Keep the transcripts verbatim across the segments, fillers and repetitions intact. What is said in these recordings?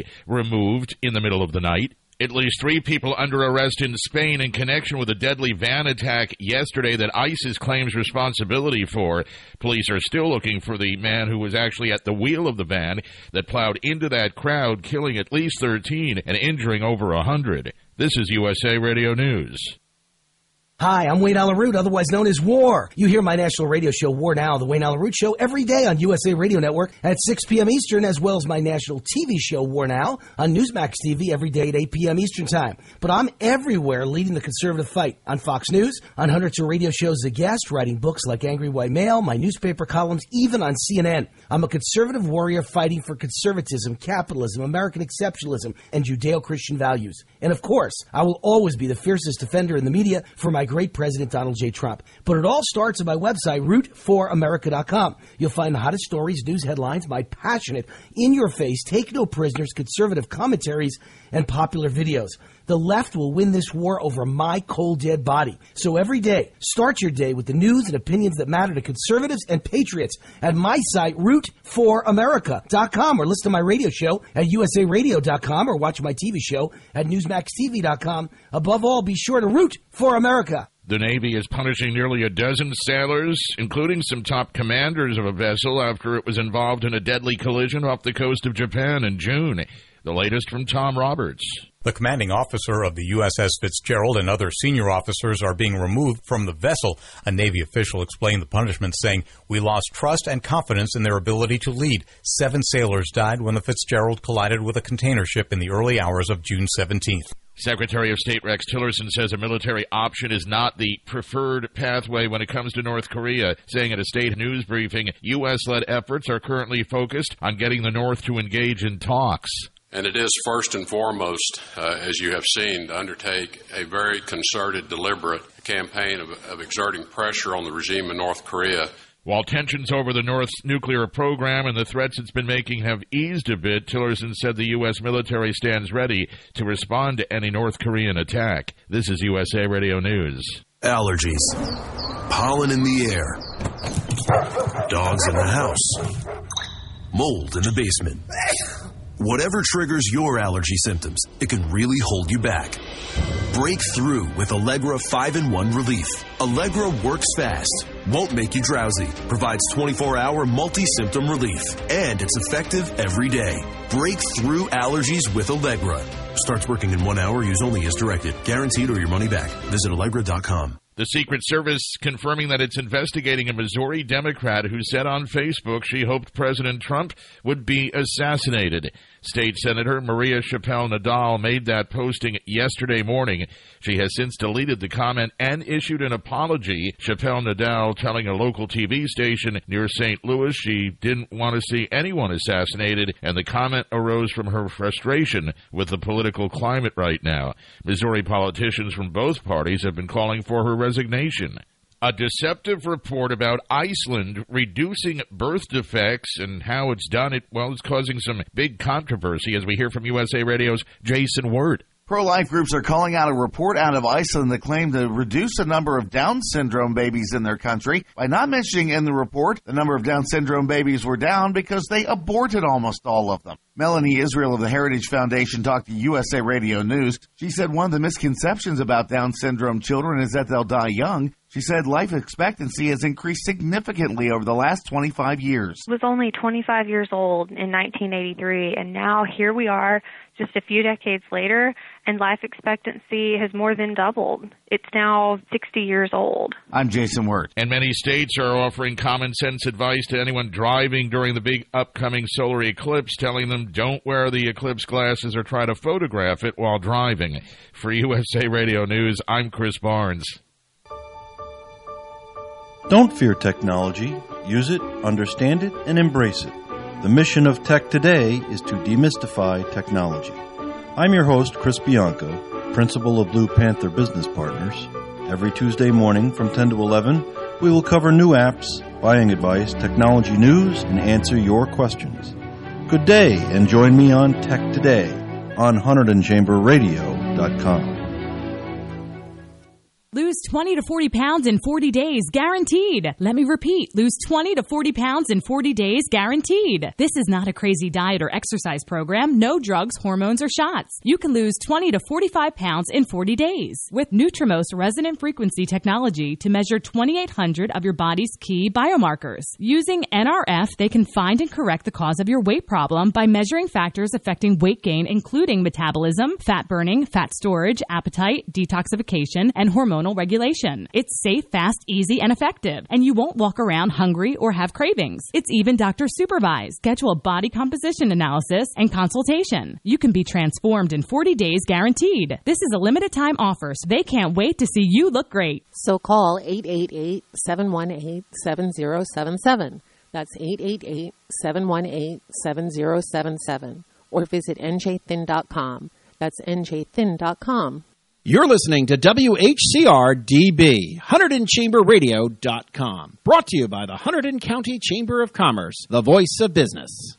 removed in the middle of the night. At least three people under arrest in Spain in connection with a deadly van attack yesterday that ISIS claims responsibility for. Police are still looking for the man who was actually at the wheel of the van that plowed into that crowd, killing at least thirteen and injuring over one hundred. This is U S A Radio News. Hi, I'm Wayne Allyn Root, otherwise known as War. You hear my national radio show, War Now, the Wayne Allyn Root Show, every day on U S A Radio Network at six p.m. Eastern, as well as my national T V show, War Now, on Newsmax T V every day at eight p.m. Eastern Time. But I'm everywhere leading the conservative fight on Fox News, on hundreds of radio shows as a guest, writing books like Angry White Male, my newspaper columns, even on C N N. I'm a conservative warrior fighting for conservatism, capitalism, American exceptionalism, and Judeo-Christian values. And of course, I will always be the fiercest defender in the media for my great President Donald J. Trump. But it all starts at my website, root for america dot com. You'll find the hottest stories, news headlines, my passionate, in-your-face, take-no-prisoners, conservative commentaries, and popular videos. The left will win this war over my cold, dead body. So every day, start your day with the news and opinions that matter to conservatives and patriots at my site, root for america dot com, or listen to my radio show at U S A radio dot com, or watch my T V show at newsmax t v dot com. Above all, be sure to root for America. The Navy is punishing nearly a dozen sailors, including some top commanders of a vessel, after it was involved in a deadly collision off the coast of Japan in June. The latest from Tom Roberts. The commanding officer of the U S S Fitzgerald and other senior officers are being removed from the vessel. A Navy official explained the punishment, saying, "We lost trust and confidence in their ability to lead. Seven sailors died when the Fitzgerald collided with a container ship in the early hours of June seventeenth. Secretary of State Rex Tillerson says a military option is not the preferred pathway when it comes to North Korea, saying at a state news briefing, U S-led efforts are currently focused on getting the North to engage in talks. And it is first and foremost, uh, as you have seen, to undertake a very concerted, deliberate campaign of, of exerting pressure on the regime in North Korea. While tensions over the North's nuclear program and the threats it's been making have eased a bit, Tillerson said the U S military stands ready to respond to any North Korean attack. This is U S A Radio News. Allergies, pollen in the air, dogs in the house, mold in the basement. Whatever triggers your allergy symptoms, it can really hold you back. Break through with Allegra five in one Relief. Allegra works fast, won't make you drowsy, provides twenty-four hour multi-symptom relief, and it's effective every day. Break through allergies with Allegra. Starts working in one hour. Use only as directed. Guaranteed or your money back. Visit Allegra dot com. The Secret Service confirming that it's investigating a Missouri Democrat who said on Facebook she hoped President Trump would be assassinated. State Senator Maria Chappelle-Nadal made that posting yesterday morning. She has since deleted the comment and issued an apology. Chappelle-Nadal telling a local T V station near Saint Louis she didn't want to see anyone assassinated, and the comment arose from her frustration with the political climate right now. Missouri politicians from both parties have been calling for her resignation. A deceptive report about Iceland reducing birth defects and how it's done it, well, it's causing some big controversy, as we hear from U S A Radio's Jason Wirt. Pro-life groups are calling out a report out of Iceland that claimed to reduce the number of Down syndrome babies in their country by not mentioning in the report the number of Down syndrome babies were down because they aborted almost all of them. Melanie Israel of the Heritage Foundation talked to U S A Radio News. She said one of the misconceptions about Down syndrome children is that they'll die young. She said life expectancy has increased significantly over the last twenty-five years. I was only twenty-five years old in nineteen eighty-three, and now here we are just a few decades later, and life expectancy has more than doubled. It's now sixty years old. I'm Jason Wirt. And many states are offering common sense advice to anyone driving during the big upcoming solar eclipse, telling them don't wear the eclipse glasses or try to photograph it while driving. For U S A Radio News, I'm Chris Barnes. Don't fear technology. Use it, understand it, and embrace it. The mission of Tech Today is to demystify technology. I'm your host, Chris Bianco, principal of Blue Panther Business Partners. Every Tuesday morning from ten to eleven, we will cover new apps, buying advice, technology news, and answer your questions. Good day, and join me on Tech Today on Hunterdon Chamber Radio dot com. Lose twenty to forty pounds in forty days, guaranteed. Let me repeat, lose twenty to forty pounds in forty days, guaranteed. This is not a crazy diet or exercise program. No drugs, hormones, or shots. You can lose twenty to forty-five pounds in forty days with Nutrimost resonant frequency technology to measure twenty-eight hundred of your body's key biomarkers. Using N R F, they can find and correct the cause of your weight problem by measuring factors affecting weight gain, including metabolism, fat burning, fat storage, appetite, detoxification, and hormonal regulation. It's safe, fast, easy, and effective, and you won't walk around hungry or have cravings. It's even doctor supervised. Schedule a body composition analysis and consultation. You can be transformed in forty days, guaranteed. This is a limited time offer, so they can't wait to see you look great. So call eight eight eight, seven one eight, seven zero seven seven. That's eight eight eight, seven one eight, seven zero seven seven. Or visit N J thin dot com. That's N J thin dot com. You're listening to W H C R D B, Hunterdon Chamber Radio dot com. Brought to you by the Hunterdon County Chamber of Commerce, the voice of business.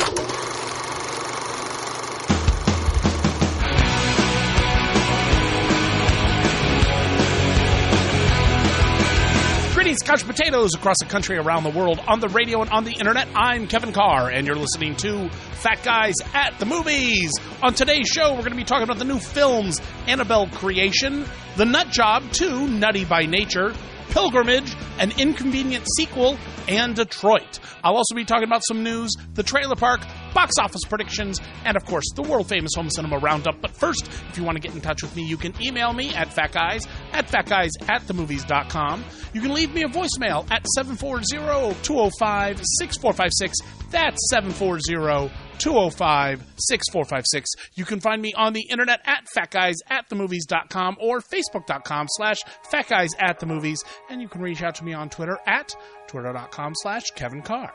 Greetings, couch potatoes across the country, around the world, on the radio and on the internet. I'm Kevin Carr, and you're listening to Fat Guys at the Movies. On today's show, we're going to be talking about the new films, Annabelle Creation, The Nut Job two, Nutty by Nature, Pilgrimage, an inconvenient sequel, and Detroit. I'll also be talking about some news, the trailer park, box office predictions, and of course, the world-famous home cinema roundup. But first, if you want to get in touch with me, you can email me at fatguys at fatguys at the movies dot com. You can leave me a voicemail at seven four zero, two zero five, six four five six. That's seven four zero, two zero five, six four five six. You can find me on the internet at fatguys at the movies dot com or facebook dot com slash fatguys at the movies. And you can reach out to me on Twitter at twitter dot com slash Kevin Carr.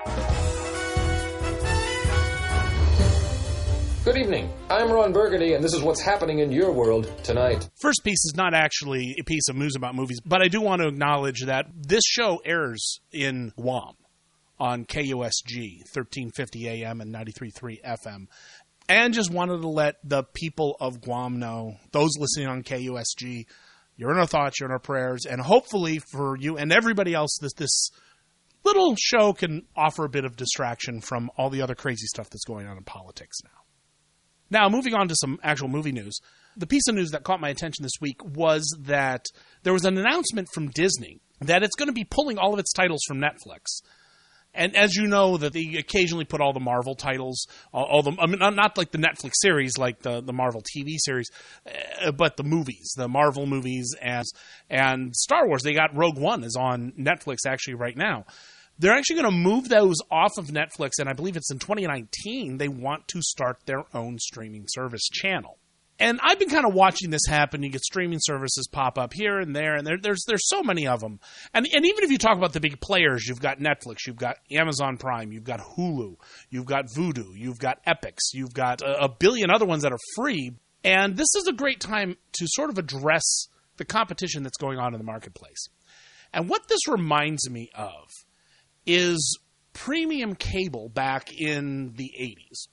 Good evening. I'm Ron Burgundy, and this is what's happening in your world tonight. First piece is not actually a piece of news about movies, but I do want to acknowledge that this show airs in Guam on K U S G, thirteen fifty A M and ninety-three point three F M. And just wanted to let the people of Guam know, those listening on K U S G, you're in our thoughts, you're in our prayers, and hopefully for you and everybody else, this this little show can offer a bit of distraction from all the other crazy stuff that's going on in politics now. Now, moving on to some actual movie news. The piece of news that caught my attention this week was that there was an announcement from Disney that it's going to be pulling all of its titles from Netflix. And as you know, that they occasionally put all the Marvel titles, all, all the I mean, not like the Netflix series, like the, the Marvel T V series, uh, but the movies, the Marvel movies, and and Star Wars. They got Rogue One is on Netflix actually right now. They're actually going to move those off of Netflix, and I believe it's in twenty nineteen. They want to start their own streaming service channel. And I've been kind of watching this happen. You get streaming services pop up here and there, and there, there's there's so many of them. And, and even if you talk about the big players, you've got Netflix, you've got Amazon Prime, you've got Hulu, you've got Vudu, you've got Epix, you've got a, a billion other ones that are free. And this is a great time to sort of address the competition that's going on in the marketplace. And what this reminds me of is premium cable back in the eighties.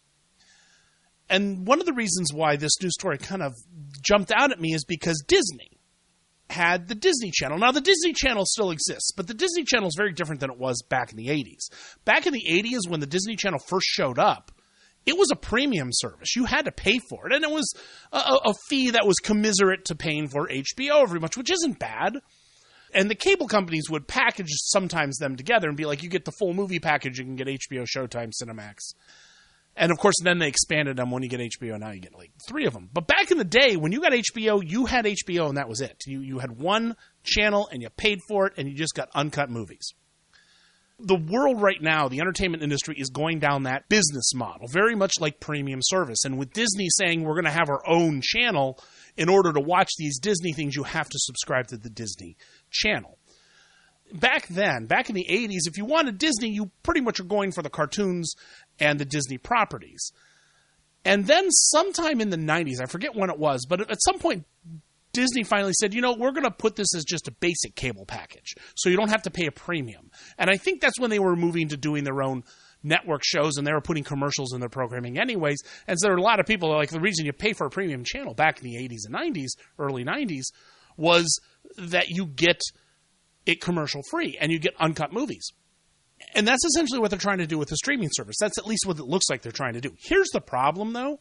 And one of the reasons why this news story kind of jumped out at me is because Disney had the Disney Channel. Now, the Disney Channel still exists, but the Disney Channel is very different than it was back in the eighties. Back in the eighties, when the Disney Channel first showed up, it was a premium service. You had to pay for it, and it was a, a fee that was commiserate to paying for H B O very much, which isn't bad. And the cable companies would package sometimes them together and be like, you get the full movie package, you can get H B O, Showtime, Cinemax. And of course, then they expanded them. When you get H B O, now you get like three of them. But back in the day, when you got H B O, you had H B O and that was it. You, you had one channel and you paid for it and you just got uncut movies. The world right now, the entertainment industry is going down that business model, very much like premium service. And with Disney saying we're going to have our own channel, in order to watch these Disney things, you have to subscribe to the Disney Channel. Back then, back in the eighties, if you wanted Disney, you pretty much are going for the cartoons and the Disney properties. And then sometime in the nineties, I forget when it was, but at some point, Disney finally said, you know, we're going to put this as just a basic cable package, so you don't have to pay a premium. And I think that's when they were moving to doing their own network shows, and they were putting commercials in their programming anyways. And so there were a lot of people, like, the reason you pay for a premium channel back in the eighties and nineties, early nineties, was that you get it commercial free and you get uncut movies. And that's essentially what they're trying to do with the streaming service. That's at least what it looks like they're trying to do. Here's the problem, though.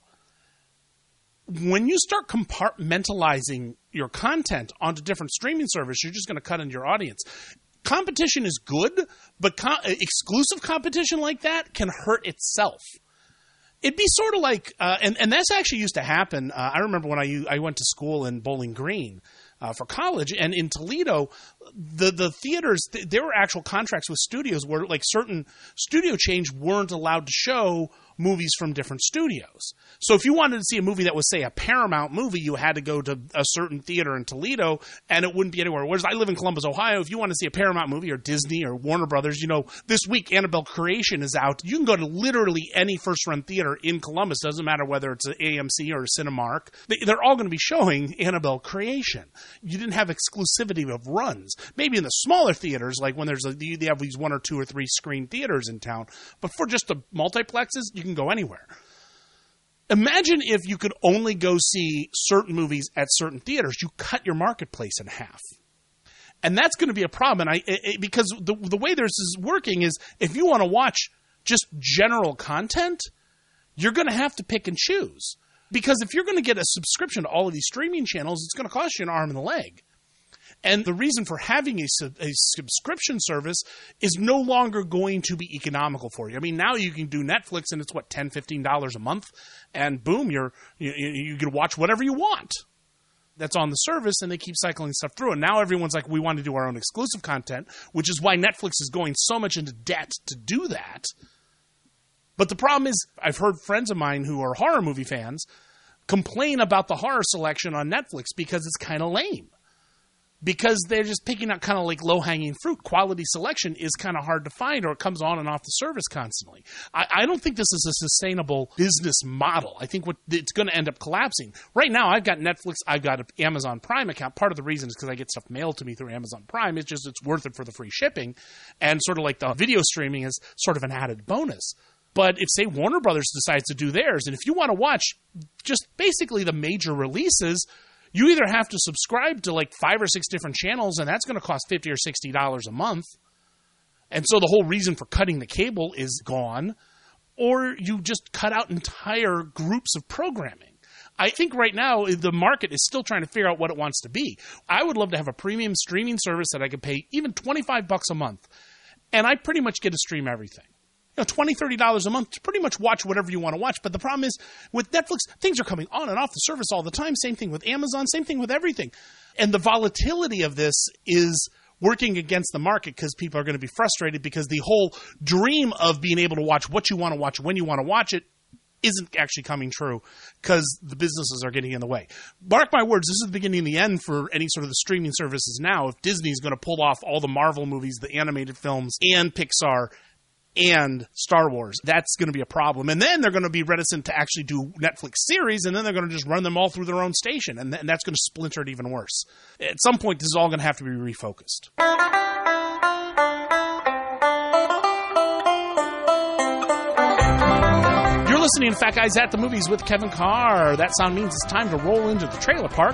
When you start compartmentalizing your content onto different streaming services, you're just going to cut into your audience. Competition is good, but co- exclusive competition like that can hurt itself. It'd be sort of like, uh, and, and that's actually used to happen. Uh, I remember when I, I went to school in Bowling Green uh, for college, and in Toledo, the, the theaters, th- there were actual contracts with studios where like certain studio chains weren't allowed to show movies from different studios. So if you wanted to see a movie that was, say, a Paramount movie, you had to go to a certain theater in Toledo, and it wouldn't be anywhere. Whereas I live in Columbus, Ohio. If you want to see a Paramount movie or Disney or Warner Brothers, you know, this week Annabelle Creation is out. You can go to literally any first-run theater in Columbus. Doesn't matter whether it's an A M C or a Cinemark. They, they're all going to be showing Annabelle Creation. You didn't have exclusivity of runs. Maybe in the smaller theaters, like when there's a, they have these one or two or three screen theaters in town. But for just the multiplexes, you can go anywhere. Imagine if you could only go see certain movies at certain theaters. You cut your marketplace in half. And that's going to be a problem. And I, it, because the, the way this is working is if you want to watch just general content, you're going to have to pick and choose. Because if you're going to get a subscription to all of these streaming channels, it's going to cost you an arm and a leg. And the reason for having a, sub, a subscription service is no longer going to be economical for you. I mean, now you can do Netflix, and it's, what, ten dollars, fifteen dollars a month, and boom, you're, you, you can watch whatever you want that's on the service, and they keep cycling stuff through. And now everyone's like, we want to do our own exclusive content, which is why Netflix is going so much into debt to do that. But the problem is, I've heard friends of mine who are horror movie fans complain about the horror selection on Netflix because it's kind of lame. Because they're just picking out kind of like low-hanging fruit. Quality selection is kind of hard to find, or it comes on and off the service constantly. I, I don't think this is a sustainable business model. I think what it's going to end up collapsing. Right now, I've got Netflix. I've got an Amazon Prime account. Part of the reason is because I get stuff mailed to me through Amazon Prime. It's just it's worth it for the free shipping. And sort of like the video streaming is sort of an added bonus. But if, say, Warner Brothers decides to do theirs, and if you want to watch just basically the major releases, you either have to subscribe to like five or six different channels, and that's going to cost fifty dollars or sixty dollars a month. And so the whole reason for cutting the cable is gone, or you just cut out entire groups of programming. I think right now the market is still trying to figure out what it wants to be. I would love to have a premium streaming service that I could pay even twenty-five bucks a month, and I pretty much get to stream everything. You know, twenty dollars, thirty dollars a month to pretty much watch whatever you want to watch. But the problem is, with Netflix, things are coming on and off the service all the time. Same thing with Amazon. Same thing with everything. And the volatility of this is working against the market because people are going to be frustrated because the whole dream of being able to watch what you want to watch when you want to watch it isn't actually coming true because the businesses are getting in the way. Mark my words, this is the beginning and the end for any sort of the streaming services now. If Disney's going to pull off all the Marvel movies, the animated films, and Pixar, and Star Wars, that's going to be a problem. And then they're going to be reticent to actually do Netflix series, and then they're going to just run them all through their own station, and, th- and that's going to splinter it even worse. At some point, this is all going to have to be refocused. You're listening to Fat Guys at the Movies with Kevin Carr. That sound means it's time to roll into the trailer park.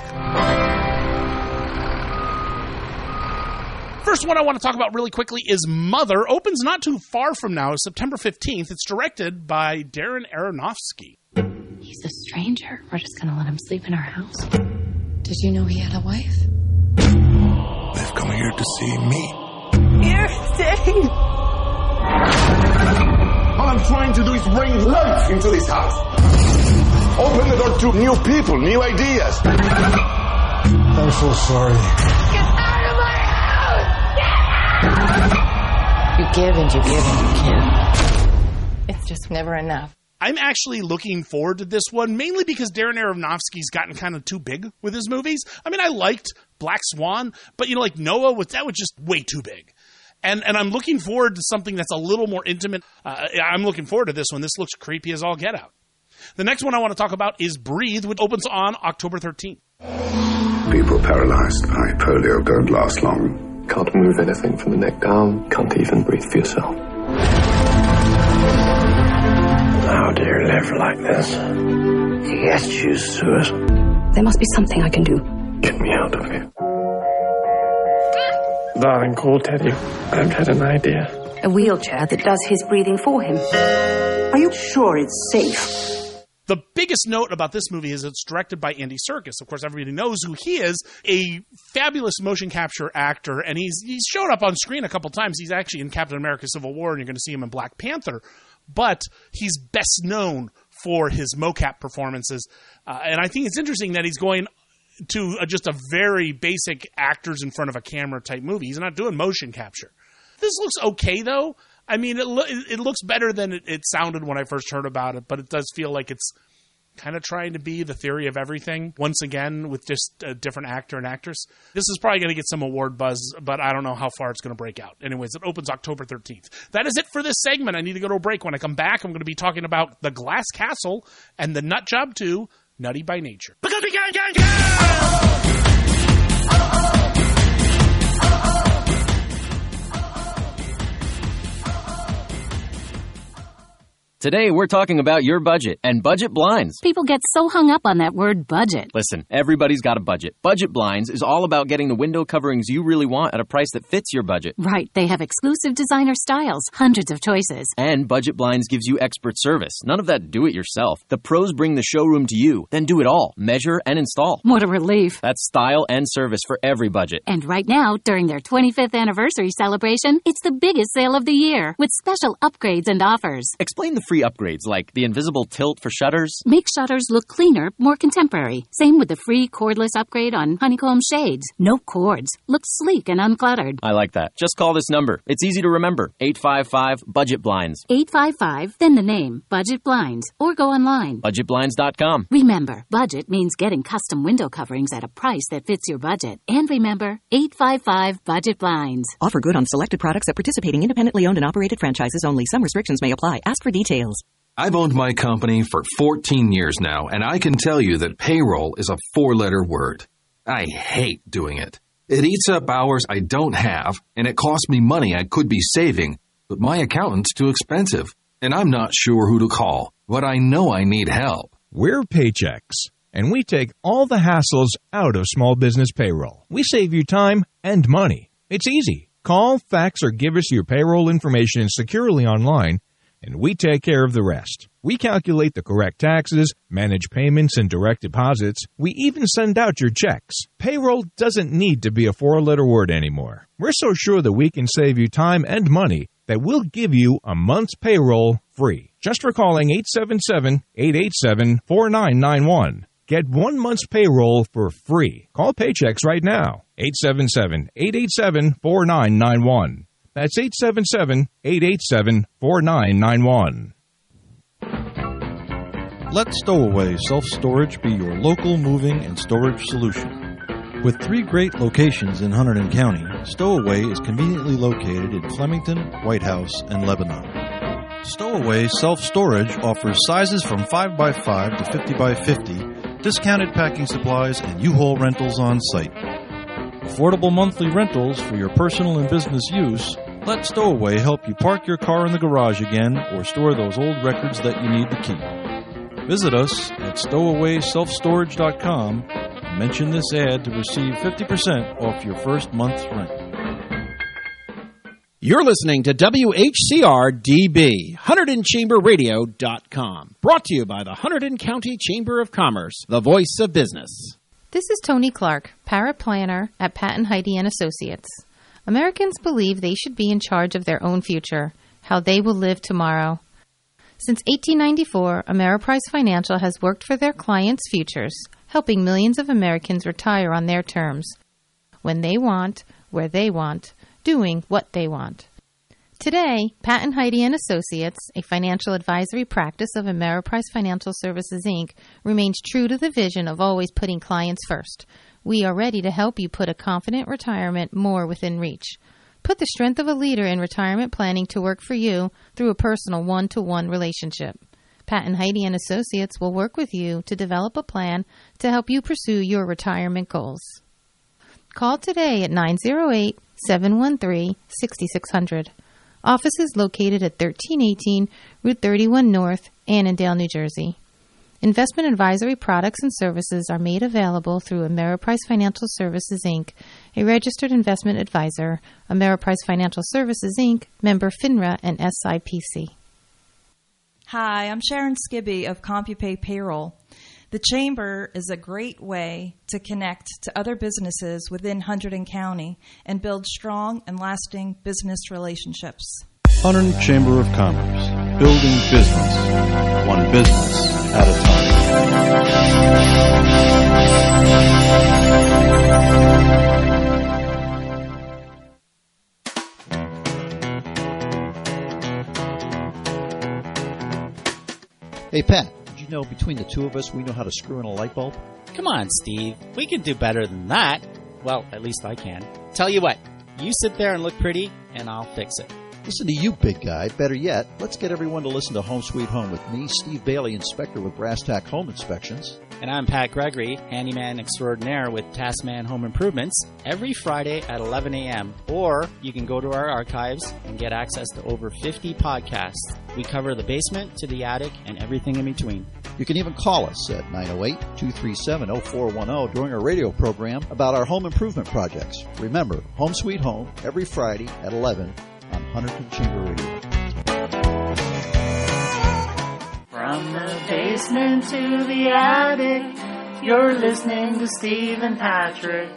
First one I want to talk about really quickly is Mother. Opens not too far from now, September fifteenth. It's directed by Darren Aronofsky. He's a stranger. We're just going to let him sleep in our house. Did you know he had a wife? They've come here to see me. You're staying. All I'm trying to do is bring life into this house. Open the door to new people, new ideas. I'm so sorry. You give and you give and you give. It's just never enough. I'm actually looking forward to this one, mainly because Darren Aronofsky's gotten kind of too big with his movies. I mean, I liked Black Swan, but, you know, like Noah, was, that was just way too big. And and I'm looking forward to something that's a little more intimate. Uh, I'm looking forward to this one. This looks creepy as all get out. The next one I want to talk about is Breathe, which opens on October thirteenth. People paralyzed by polio don't last long. Can't move anything from the neck down. Can't even breathe for yourself. How do you live like this? You guys choose suicide. There must be something I can do. Get me out of here. Darling, call Teddy. I've had an idea. A wheelchair that does his breathing for him. Are you sure it's safe? The biggest note about this movie is it's directed by Andy Serkis. Of course, everybody knows who he is, a fabulous motion capture actor, and he's he's showed up on screen a couple times. He's actually in Captain America Civil War, and you're going to see him in Black Panther. But he's best known for his mocap performances. Uh, and I think it's interesting that he's going to a, just a very basic actors in front of a camera type movie. He's not doing motion capture. This looks okay, though. I mean, it, lo- it looks better than it, it sounded when I first heard about it, but it does feel like it's kind of trying to be the theory of everything, once again, with just a different actor and actress. This is probably going to get some award buzz, but I don't know how far it's going to break out. Anyways, it opens October thirteenth. That is it for this segment. I need to go to a break. When I come back, I'm going to be talking about The Glass Castle and The Nut Job two, Nutty by Nature. Because we can, can, can! Today, we're talking about your budget and budget blinds. People get so hung up on that word budget. Listen, everybody's got a budget. Budget Blinds is all about getting the window coverings you really want at a price that fits your budget. Right. They have exclusive designer styles, hundreds of choices. And Budget Blinds gives you expert service. None of that do-it-yourself. The pros bring the showroom to you, then do it all. Measure and install. What a relief. That's style and service for every budget. And right now, during their twenty-fifth anniversary celebration, it's the biggest sale of the year with special upgrades and offers. Explain the free upgrades like the invisible tilt for shutters. Make shutters look cleaner, more contemporary. Same with the free cordless upgrade on honeycomb shades. No cords. Looks sleek and uncluttered. I like that. Just call this number. It's easy to remember. eight five five budget blinds. eight five five, then the name, Budget Blinds. Or go online. budget blinds dot com. Remember, budget means getting custom window coverings at a price that fits your budget. And remember, eight five five budget blinds. Offer good on selected products at participating independently owned and operated franchises only. Some restrictions may apply. Ask for details. I've owned my company for fourteen years now, and I can tell you that payroll is a four-letter word. I hate doing it. It eats up hours I don't have, and it costs me money I could be saving, but my accountant's too expensive, and I'm not sure who to call, but I know I need help. We're Paychex, and we take all the hassles out of small business payroll. We save you time and money. It's easy. Call, fax, or give us your payroll information securely online, and we take care of the rest. We calculate the correct taxes, manage payments and direct deposits. We even send out your checks. Payroll doesn't need to be a four-letter word anymore. We're so sure that we can save you time and money that we'll give you a month's payroll free. Just for calling eight seven seven, eight eight seven, four nine nine one. Get one month's payroll for free. Call Paychex right now. eight seven seven, eight eight seven, four nine nine one. That's eight seven seven, eight eight seven, four nine nine one. Let Stowaway Self-Storage be your local moving and storage solution. With three great locations in Hunterdon County, Stowaway is conveniently located in Flemington, White House, and Lebanon. Stowaway Self-Storage offers sizes from five by five to fifty by fifty, discounted packing supplies, and U-Haul rentals on site. Affordable monthly rentals for your personal and business use. Let Stowaway help you park your car in the garage again or store those old records that you need to keep. Visit us at stowaway self storage dot com and mention this ad to receive fifty percent off your first month's rent. You're listening to W H C R D B, Hunterdon Chamber Radio dot com. Brought to you by the Hunterdon County Chamber of Commerce, the voice of business. This is Tony Clark, paraplanner at Patton Heidi and Associates. Americans believe they should be in charge of their own future, how they will live tomorrow. Since eighteen ninety-four, Ameriprise Financial has worked for their clients' futures, helping millions of Americans retire on their terms, when they want, where they want, doing what they want. Today, Patton Heidi and Associates, a financial advisory practice of Ameriprise Financial Services, Incorporated, remains true to the vision of always putting clients first. We are ready to help you put a confident retirement more within reach. Put the strength of a leader in retirement planning to work for you through a personal one-to-one relationship. Patton Heidi and Associates will work with you to develop a plan to help you pursue your retirement goals. Call today at nine zero eight, seven one three, six six zero zero. Office is located at thirteen eighteen Route thirty-one North, Annandale, New Jersey. Investment advisory products and services are made available through Ameriprise Financial Services, Incorporated, a registered investment advisor, Ameriprise Financial Services, Incorporated, member FINRA and S I P C. Hi, I'm Sharon Skibby of CompuPay Payroll. The Chamber is a great way to connect to other businesses within Hunterdon County and build strong and lasting business relationships. Hunterdon Chamber of Commerce, building business, one business at a time. Hey, Pat. You know, between the two of us, we know how to screw in a light bulb? Come on, Steve. We can do better than that. Well, at least I can. Tell you what, you sit there and look pretty, and I'll fix it. Listen to you, big guy. Better yet, let's get everyone to listen to Home Sweet Home with me, Steve Bailey, inspector with Brass Tack Home Inspections. And I'm Pat Gregory, handyman extraordinaire with Taskman Home Improvements, every Friday at eleven a.m. Or you can go to our archives and get access to over fifty podcasts. We cover the basement to the attic and everything in between. You can even call us at nine oh eight, two three seven, oh four one oh during our radio program about our home improvement projects. Remember, Home Sweet Home, every Friday at eleven on Hunterdon Chamber Radio. From the basement to the attic, you're listening to Steve and Patrick.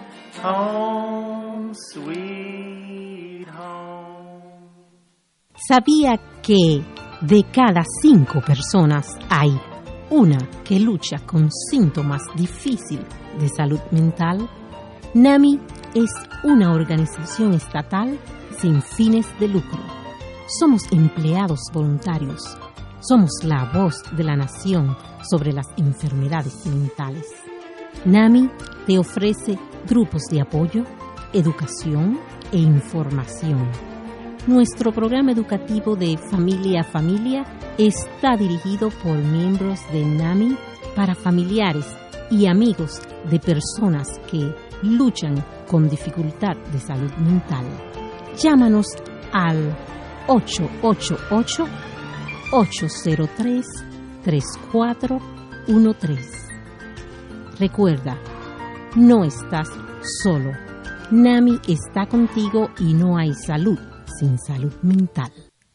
Home Sweet Home. ¿Sabía que de cada cinco personas hay una que lucha con síntomas difíciles de salud mental? NAMI es una organización estatal sin fines de lucro. Somos empleados voluntarios. Somos la voz de la nación sobre las enfermedades mentales. NAMI te ofrece grupos de apoyo, educación e información. Nuestro programa educativo de Familia a Familia está dirigido por miembros de NAMI para familiares y amigos de personas que luchan con dificultad de salud mental. Llámanos al ocho ocho ocho, ocho cero tres, tres cuatro uno tres. Recuerda, no estás solo. NAMI está contigo y no hay salud sin salud mental.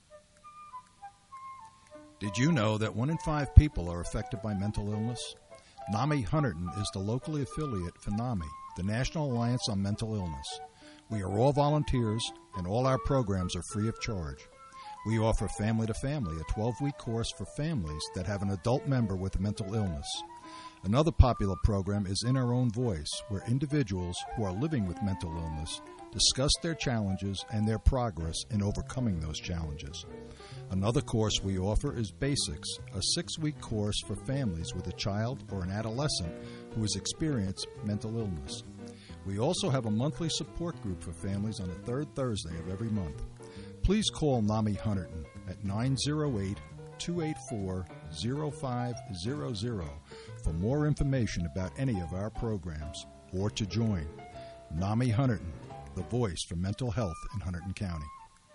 Did you know that one in five people are affected by mental illness? NAMI Hunterdon is the locally affiliate for NAMI, the National Alliance on Mental Illness. We are all volunteers, and all our programs are free of charge. We offer Family to Family, a twelve-week course for families that have an adult member with a mental illness. Another popular program is In Our Own Voice, where individuals who are living with mental illness discuss their challenges and their progress in overcoming those challenges. Another course we offer is Basics, a six-week course for families with a child or an adolescent who has experienced mental illness. We also have a monthly support group for families on the third Thursday of every month. Please call NAMI Hunterdon at nine oh eight, two eight four, oh five hundred for more information about any of our programs or to join. NAMI Hunterdon, the voice for mental health in Hunterdon County.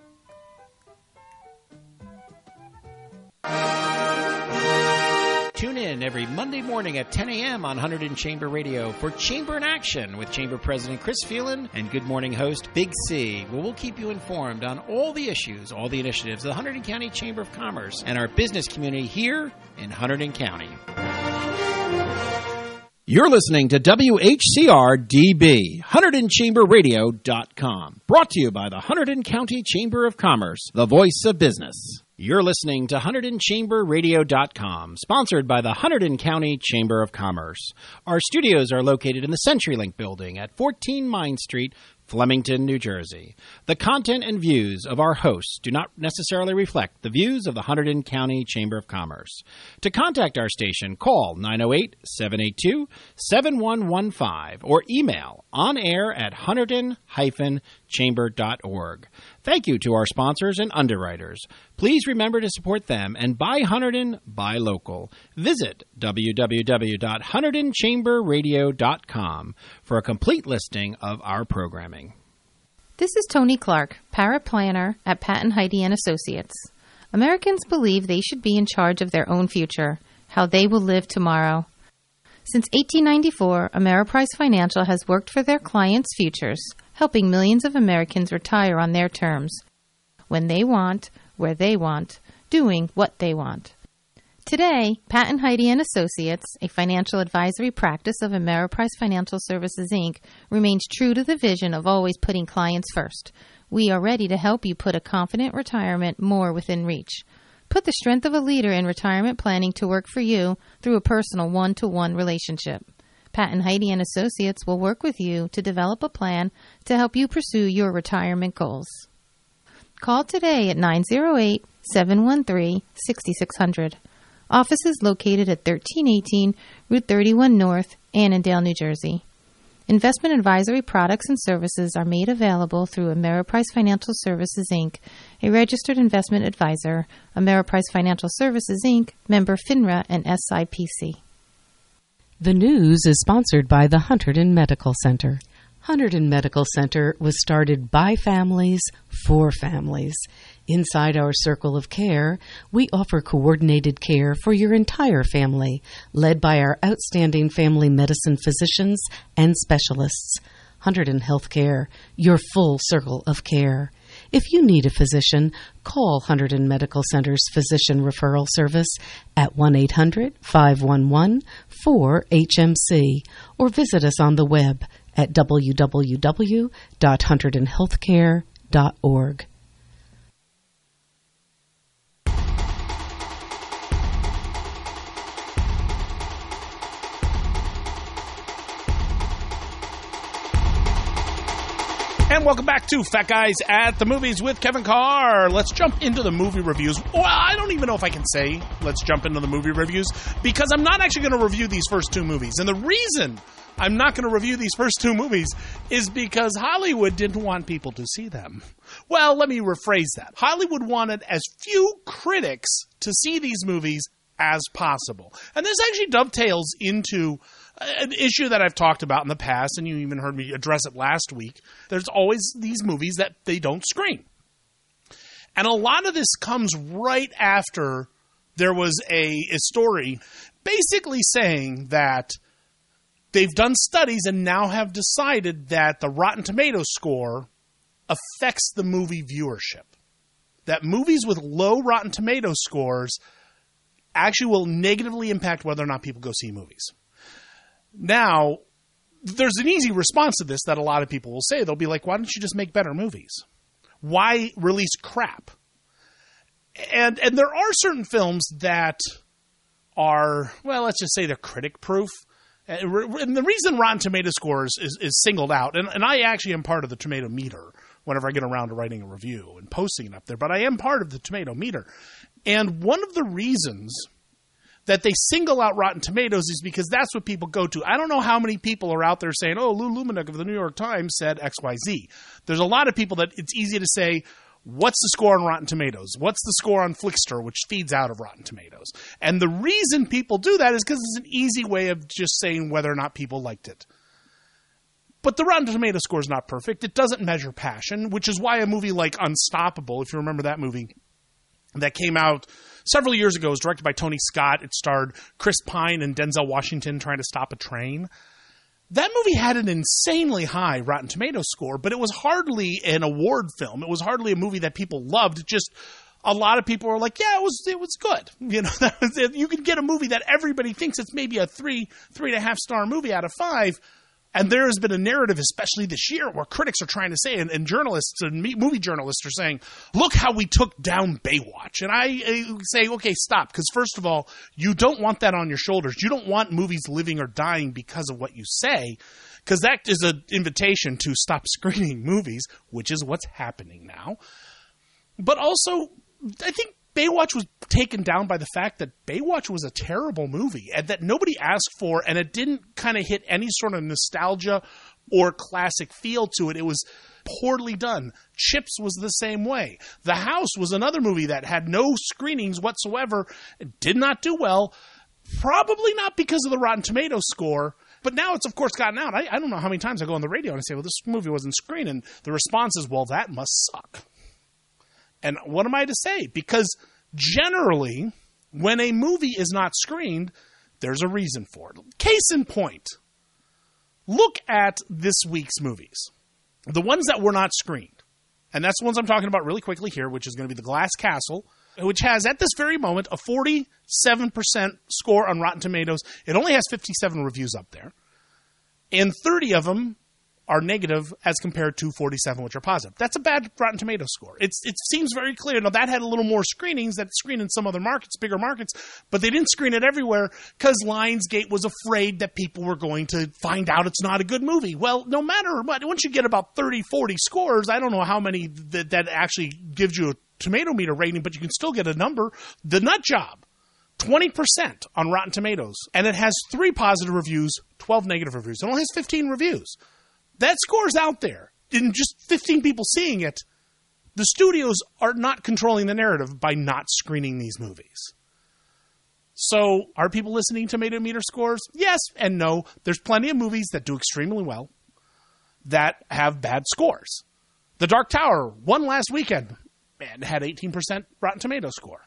Tune in every Monday morning at ten a.m. on Hunterdon Chamber Radio for Chamber in Action with Chamber President Chris Phelan and Good Morning host Big C, where we'll keep you informed on all the issues, all the initiatives of the Hunterdon County Chamber of Commerce and our business community here in Hunterdon County. You're listening to W H C R D B, Hunterdon Chamber Radio dot com. Brought to you by the Hunterdon County Chamber of Commerce, the voice of business. You're listening to Hunterdon Chamber Radio dot com, sponsored by the Hunterdon County Chamber of Commerce. Our studios are located in the CenturyLink building at fourteen Mine Street, Flemington, New Jersey. The content and views of our hosts do not necessarily reflect the views of the Hunterdon County Chamber of Commerce. To contact our station, call nine oh eight, seven eight two, seven one one five or email onair at hunterdon dash chamber dot org. Thank you to our sponsors and underwriters. Please remember to support them and buy Hunterdon, buy local. Visit w w w dot hunterdon chamber radio dot com for a complete listing of our programming. This is Tony Clark, paraplanner at Patton Heidi and Associates. Americans believe they should be in charge of their own future, how they will live tomorrow. Since eighteen ninety-four, Ameriprise Financial has worked for their clients' futures, helping millions of Americans retire on their terms, when they want, where they want, doing what they want. Today, Pat and Heidi and Associates, a financial advisory practice of Ameriprise Financial Services, Incorporated, remains true to the vision of always putting clients first. We are ready to help you put a confident retirement more within reach. Put the strength of a leader in retirement planning to work for you through a personal one-to-one relationship. Pat and Heidi and Associates will work with you to develop a plan to help you pursue your retirement goals. Call today at nine oh eight, seven one three, six six zero zero. Office is located at thirteen eighteen Route thirty-one North, Annandale, New Jersey. Investment advisory products and services are made available through Ameriprise Financial Services, Incorporated, a registered investment advisor, Ameriprise Financial Services, Incorporated, member FINRA and S I P C. The news is sponsored by the Hunterdon Medical Center. Hunterdon Medical Center was started by families for families. Inside our circle of care, we offer coordinated care for your entire family, led by our outstanding family medicine physicians and specialists. Hunterdon Healthcare, your full circle of care. If you need a physician, call Hunterdon Medical Center's Physician Referral Service at one eight hundred, five one one, four H M C or visit us on the web at w w w dot hunterdon healthcare dot org. And welcome back to Fat Guys at the Movies with Kevin Carr. Let's jump into the movie reviews. Well, I don't even know if I can say let's jump into the movie reviews because I'm not actually going to review these first two movies. And the reason I'm not going to review these first two movies is because Hollywood didn't want people to see them. Well, let me rephrase that. Hollywood wanted as few critics to see these movies as possible. And this actually dovetails into an issue that I've talked about in the past, and you even heard me address it last week. There's always these movies that they don't screen. And a lot of this comes right after there was a, a story basically saying that they've done studies and now have decided that the Rotten Tomatoes score affects the movie viewership. That movies with low Rotten Tomatoes scores actually will negatively impact whether or not people go see movies. Now, there's an easy response to this that a lot of people will say. They'll be like, why don't you just make better movies? Why release crap? And and there are certain films that are, well, let's just say they're critic-proof. And the reason Rotten Tomato scores is, is singled out, and, and I actually am part of the Tomato Meter whenever I get around to writing a review and posting it up there, but I am part of the Tomato Meter. And one of the reasons that they single out Rotten Tomatoes is because that's what people go to. I don't know how many people are out there saying, oh, Lou Lumenick of the New York Times said X Y Z. There's a lot of people that it's easy to say, what's the score on Rotten Tomatoes? What's the score on Flickster, which feeds out of Rotten Tomatoes? And the reason people do that is because it's an easy way of just saying whether or not people liked it. But the Rotten Tomatoes score is not perfect. It doesn't measure passion, which is why a movie like Unstoppable, if you remember that movie, that came out several years ago, was directed by Tony Scott. It starred Chris Pine and Denzel Washington trying to stop a train. That movie had an insanely high Rotten Tomatoes score, but it was hardly an award film. It was hardly a movie that people loved. Just a lot of people were like, yeah, it was it was good. You know, that was it. You can get a movie that everybody thinks it's maybe a three, three and a half star movie out of five. And there has been a narrative, especially this year, where critics are trying to say, and, and journalists and movie journalists are saying, look how we took down Baywatch. And I, I say, okay, stop. Because first of all, you don't want that on your shoulders. You don't want movies living or dying because of what you say. Because that is an invitation to stop screening movies, which is what's happening now. But also, I think Baywatch was taken down by the fact that Baywatch was a terrible movie and that nobody asked for, and it didn't kind of hit any sort of nostalgia or classic feel to it. It was poorly done. Chips was the same way. The House was another movie that had no screenings whatsoever. It did not do well, probably not because of the Rotten Tomatoes score, but now it's, of course, gotten out. I, I don't know how many times I go on the radio and I say, well, this movie wasn't screened, and the response is, well, that must suck. And what am I to say? Because generally, when a movie is not screened, There's a reason for it. Case in point, look at this week's movies. The ones that were not screened. And that's the ones I'm talking about really quickly here, which is going to be The Glass Castle, which has, at this very moment, a forty-seven percent score on Rotten Tomatoes. It only has fifty-seven reviews up there. And thirty of them are negative as compared to forty-seven, which are positive. That's a bad Rotten Tomatoes score. It's, it seems very clear. Now, that had a little more screenings that screened in some other markets, bigger markets, but they didn't screen it everywhere because Lionsgate was afraid that people were going to find out it's not a good movie. Well, no matter what, once you get about thirty, forty scores, I don't know how many that, that actually gives you a tomato meter rating, but you can still get a number. The Nut Job, twenty percent on Rotten Tomatoes, and it has three positive reviews, twelve negative reviews. It only has fifteen reviews. That score's out there. In just fifteen people seeing it, the studios are not controlling the narrative by not screening these movies. So, are people listening to tomato meter scores? Yes and no. There's plenty of movies that do extremely well that have bad scores. The Dark Tower won last weekend and had eighteen percent Rotten Tomato score.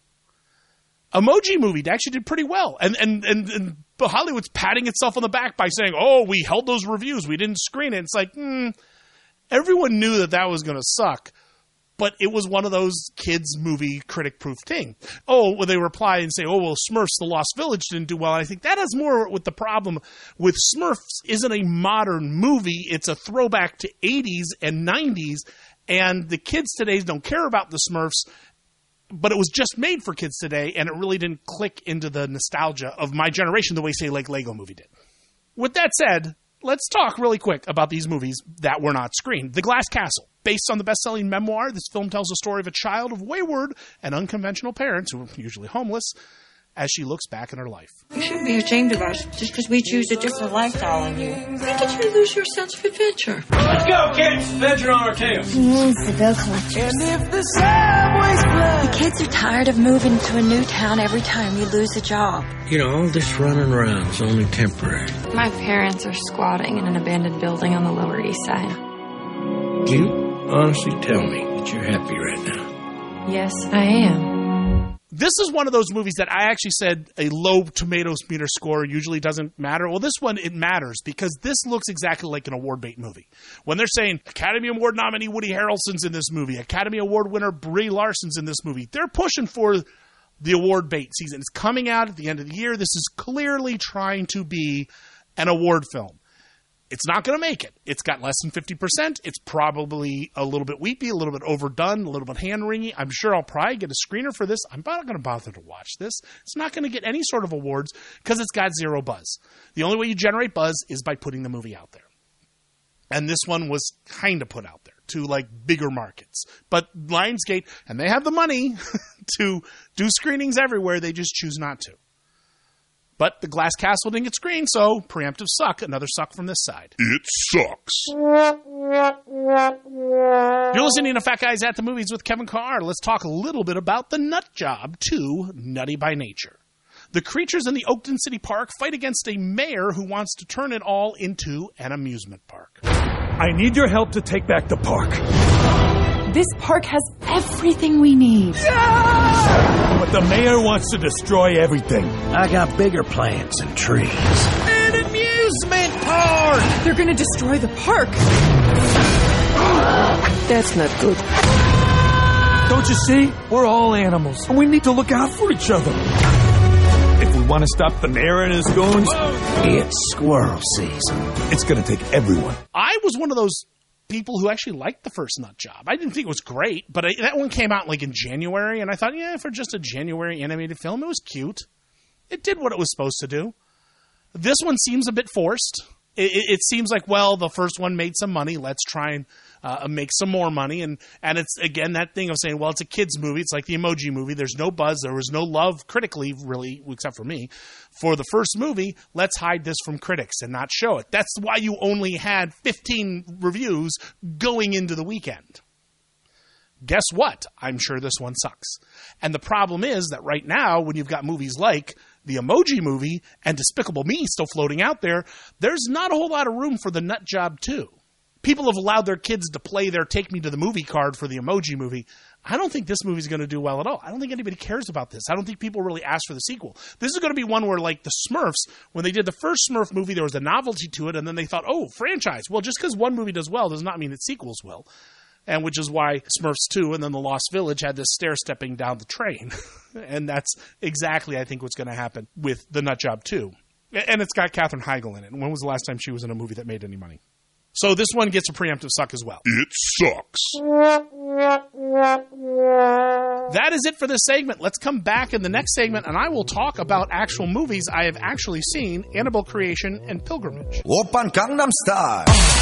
Emoji Movie actually did pretty well. And, and, and, and Hollywood's patting itself on the back by saying, oh, we held those reviews. We didn't screen it. It's like, hmm, everyone knew that that was going to suck. But it was one of those kids' movie critic-proof thing. Oh, when they reply and say, oh, well, Smurfs, The Lost Village didn't do well. And I think that has more with the problem with Smurfs isn't a modern movie. It's a throwback to eighties and nineties. And the kids today don't care about the Smurfs. But it was just made for kids today, and it really didn't click into the nostalgia of my generation the way, say, like Lego Movie did. With that said, let's talk really quick about these movies that were not screened. The Glass Castle. Based on the best-selling memoir, this film tells the story of a child of wayward and unconventional parents, who are usually homeless, as she looks back in her life. You shouldn't be ashamed of us just because we choose a different lifestyle than you. When did you lose your sense of adventure? Let's go, kids! Adventure on our tails. He needs the bill collectors. And if the subway's blood. The kids are tired of moving to a new town every time you lose a job. You know, all this running around is only temporary. My parents are squatting in an abandoned building on the Lower East Side. Can you honestly tell me that you're happy right now? Yes, I am. This is one of those movies that I actually said a low tomatoes meter score usually doesn't matter. Well, this one, it matters because this looks exactly like an award bait movie. When they're saying Academy Award nominee Woody Harrelson's in this movie, Academy Award winner Brie Larson's in this movie, they're pushing for the award bait season. It's coming out at the end of the year. This is clearly trying to be an award film. It's not going to make it. It's got less than fifty percent. It's probably a little bit weepy, a little bit overdone, a little bit hand-wringy. I'm sure I'll probably get a screener for this. I'm not going to bother to watch this. It's not going to get any sort of awards because it's got zero buzz. The only way you generate buzz is by putting the movie out there. And this one was kind of put out there to, like, bigger markets. But Lionsgate, and they have the money to do screenings everywhere, they just choose not to. But The Glass Castle didn't get screened, so preemptive suck. Another suck from this side. It sucks. You're listening to Fat Guys at the Movies with Kevin Carr. Let's talk a little bit about The Nut Job two, Nutty by Nature. The creatures in the Oakton City Park fight against a mayor who wants to turn it all into an amusement park. I need your help to take back the park. This park has everything we need. Yeah! But the mayor wants to destroy everything. I got bigger plants and trees. An amusement park! They're going to destroy the park. That's not good. Don't you see? We're all animals, and we need to look out for each other. If we want to stop the mayor and his goons, it's squirrel season. It's going to take everyone. I was one of those people who actually liked the first Nut Job. I didn't think it was great, but I, that one came out like in January, and I thought, yeah, for just a January animated film, it was cute. It did what it was supposed to do. This one seems a bit forced. It, it, it seems like, well, the first one made some money. Let's try and uh, make some more money. And, and it's, again, that thing of saying, well, it's a kid's movie. It's like the Emoji Movie. There's no buzz. There was no love critically, really, except for me, for the first movie. Let's hide this from critics and not show it. That's why you only had fifteen reviews going into the weekend. Guess what? I'm sure this one sucks. And the problem is that right now, when you've got movies like the Emoji Movie and Despicable Me still floating out there, there's not a whole lot of room for the Nut Job two. People have allowed their kids to play their Take Me to the Movie card for the Emoji Movie. I don't think this movie's going to do well at all. I don't think anybody cares about this. I don't think people really ask for the sequel. This is going to be one where, like the Smurfs, when they did the first Smurf movie, there was a novelty to it, and then they thought, oh, franchise. Well, just because one movie does well does not mean its sequels will. And which is why Smurfs two and then The Lost Village had this stair-stepping down the train. And that's exactly, I think, what's going to happen with The Nutjob two. And it's got Katherine Heigl in it. And when was the last time she was in a movie that made any money? So this one gets a preemptive suck as well. It sucks. That is it for this segment. Let's come back in the next segment, and I will talk about actual movies I have actually seen, Annabelle Creation and Pilgrimage. Oppan Gangnam Style.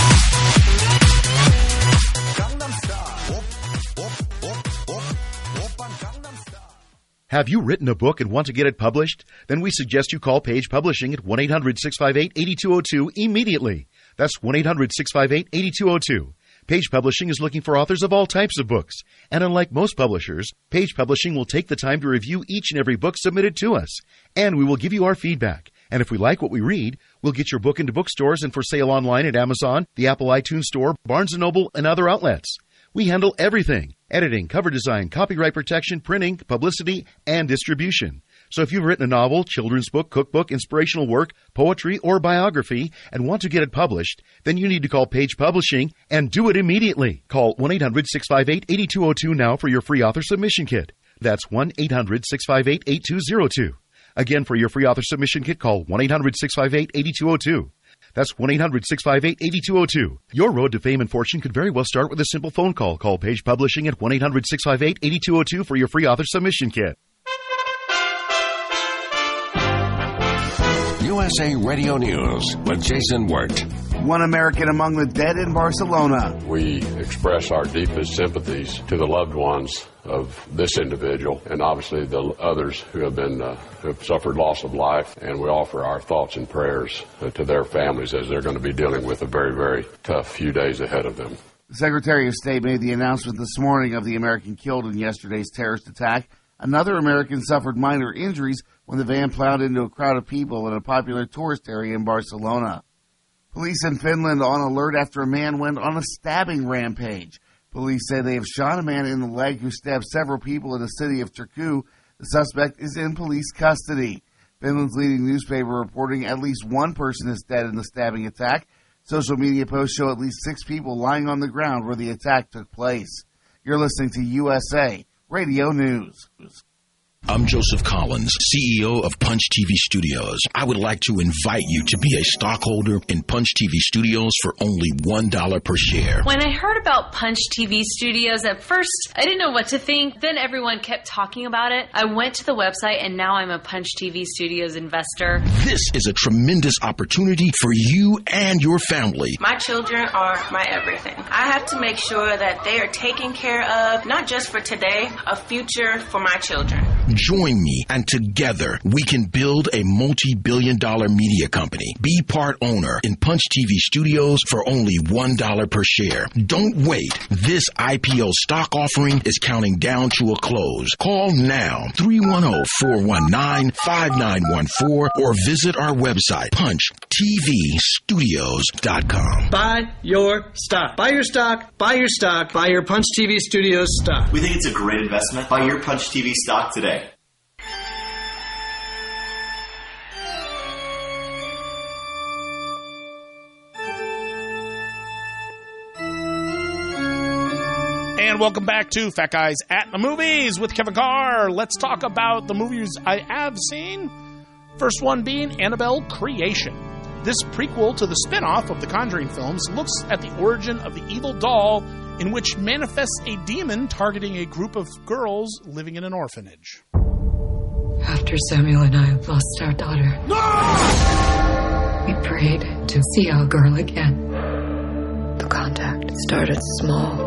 Have you written a book and want to get it published? Then we suggest you call Page Publishing at one eight hundred six five eight eight two zero two immediately. That's one eight hundred six five eight eight two zero two. Page Publishing is looking for authors of all types of books. And unlike most publishers, Page Publishing will take the time to review each and every book submitted to us. And we will give you our feedback. And if we like what we read, we'll get your book into bookstores and for sale online at Amazon, the Apple iTunes Store, Barnes and Noble, and other outlets. We handle everything: editing, cover design, copyright protection, printing, publicity, and distribution. So if you've written a novel, children's book, cookbook, inspirational work, poetry, or biography and want to get it published, then you need to call Page Publishing and do it immediately. Call one eight hundred six five eight eight two zero two now for your free author submission kit. That's one eight hundred six five eight eight two zero two. Again, for your free author submission kit, call one eight hundred six five eight eight two zero two. That's one eight hundred six five eight eight two zero two. Your road to fame and fortune could very well start with a simple phone call. Call Page Publishing at one eight hundred six five eight eight two zero two for your free author submission kit. U S A Radio News with Jason Wirt. One American among the dead in Barcelona. We express our deepest sympathies to the loved ones of this individual and obviously the others who have been uh, who have suffered loss of life, and we offer our thoughts and prayers uh, to their families as they're going to be dealing with a very, very tough few days ahead of them. The Secretary of State made the announcement this morning of the American killed in yesterday's terrorist attack. Another American suffered minor injuries when the van plowed into a crowd of people in a popular tourist area in Barcelona. Police in Finland on alert after a man went on a stabbing rampage. Police say they have shot a man in the leg who stabbed several people in the city of Turku. The suspect is in police custody. Finland's leading newspaper reporting at least one person is dead in the stabbing attack. Social media posts show at least six people lying on the ground where the attack took place. You're listening to U S A Radio News. I'm Joseph Collins, C E O of Punch T V Studios. I would like to invite you to be a stockholder in Punch T V Studios for only one dollar per share. When I heard about Punch T V Studios, at first, I didn't know what to think. Then everyone kept talking about it. I went to the website, and now I'm a Punch T V Studios investor. This is a tremendous opportunity for you and your family. My children are my everything. I have to make sure that they are taken care of, not just for today, a future for my children. Join me, and together we can build a multi-billion dollar media company. Be part owner in Punch T V Studios for only one dollar per share. Don't wait. This I P O stock offering is counting down to a close. Call now, three one zero, four one nine, five nine one four, or visit our website, punch t v studios dot com. Buy your stock. Buy your stock. Buy your stock. Buy your Punch T V Studios stock. We think it's a great investment. Buy your Punch T V stock today. And welcome back to Fat Guys at the Movies with Kevin Carr. Let's talk about the movies I have seen. First one being Annabelle Creation. This prequel to the spin-off of the Conjuring films looks at the origin of the evil doll in which manifests a demon targeting a group of girls living in an orphanage. After Samuel and I lost our daughter, no! we prayed to see our girl again. The contact started small.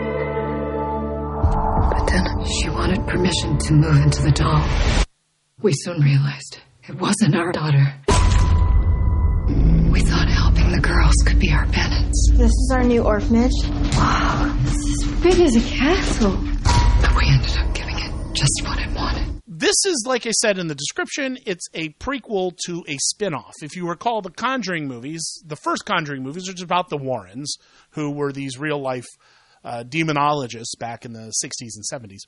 But then she wanted permission to move into the doll. We soon realized it wasn't our daughter. We thought helping the girls could be our penance. This is our new orphanage. Wow, this is as big as a castle. But we ended up giving it just what it wanted. This is, like I said in the description, it's a prequel to a spin-off. If you recall the Conjuring movies, the first Conjuring movies are just about the Warrens, who were these real-life uh, demonologists back in the sixties and seventies.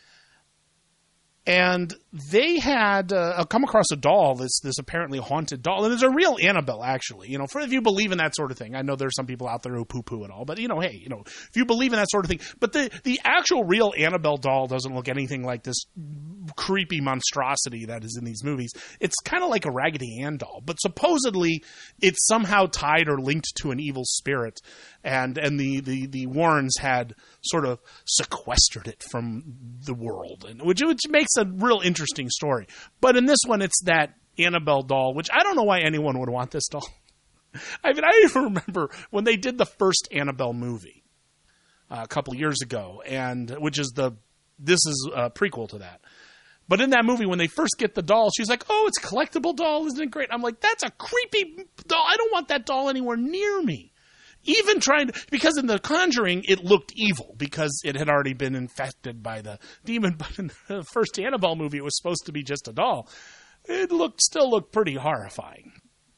And they had uh, come across a doll, this this apparently haunted doll, and it's a real Annabelle, actually. You know, for if you believe in that sort of thing, I know there's some people out there who poo-poo it all, but you know, hey, you know, if you believe in that sort of thing, but the the actual real Annabelle doll doesn't look anything like this creepy monstrosity that is in these movies. It's kind of like a Raggedy Ann doll, but supposedly it's somehow tied or linked to an evil spirit, and and the the the Warrens had sort of sequestered it from the world, and which which makes a real interesting story. But in this one, it's that Annabelle doll, which I don't know why anyone would want this doll. I mean, I even remember when they did the first Annabelle movie uh, a couple years ago, and which is the this is a prequel to that. But in that movie, when they first get the doll, she's like, "Oh, it's a collectible doll, isn't it great?" I'm like, "That's a creepy doll. I don't want that doll anywhere near me." Even trying to, because in The Conjuring, it looked evil because it had already been infected by the demon. But in the first Annabelle movie, it was supposed to be just a doll. It looked, still looked pretty horrifying.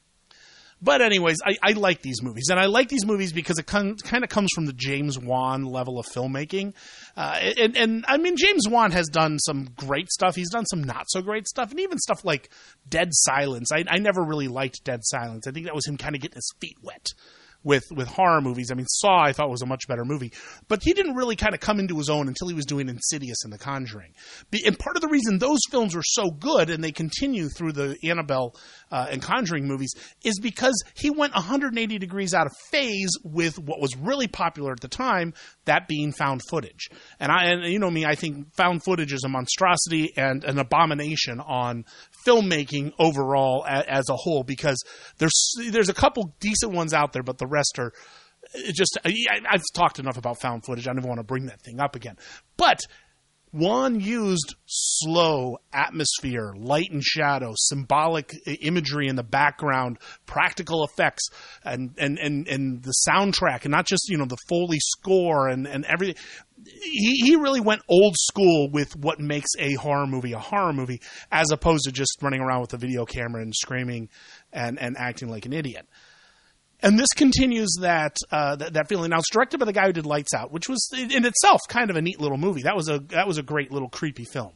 But anyways, I, I like these movies. And I like these movies because it con- kind of comes from the James Wan level of filmmaking. Uh, and, and, I mean, James Wan has done some great stuff. He's done some not so great stuff. And even stuff like Dead Silence. I, I never really liked Dead Silence. I think that was him kind of getting his feet wet with with horror movies. I mean, Saw I thought was a much better movie, but he didn't really kind of come into his own until he was doing Insidious and The Conjuring. And part of the reason those films were so good, and they continue through the Annabelle uh, and Conjuring movies, is because he went one hundred eighty degrees out of phase with what was really popular at the time, that being found footage. And I, and you know me, I think found footage is a monstrosity and an abomination on filmmaking overall as, as a whole, because there's there's a couple decent ones out there, but the rest are just, I, I've talked enough about found footage. I never want to bring that thing up again. But Wan used slow atmosphere, light and shadow, symbolic imagery in the background, practical effects, and, and, and, and the soundtrack, and not just, you know, the Foley score and, and everything. He, he really went old school with what makes a horror movie a horror movie, as opposed to just running around with a video camera and screaming and, and acting like an idiot. And this continues that, uh, that that feeling. Now, it's directed by the guy who did Lights Out, which was in itself kind of a neat little movie. That was a that was a great little creepy film.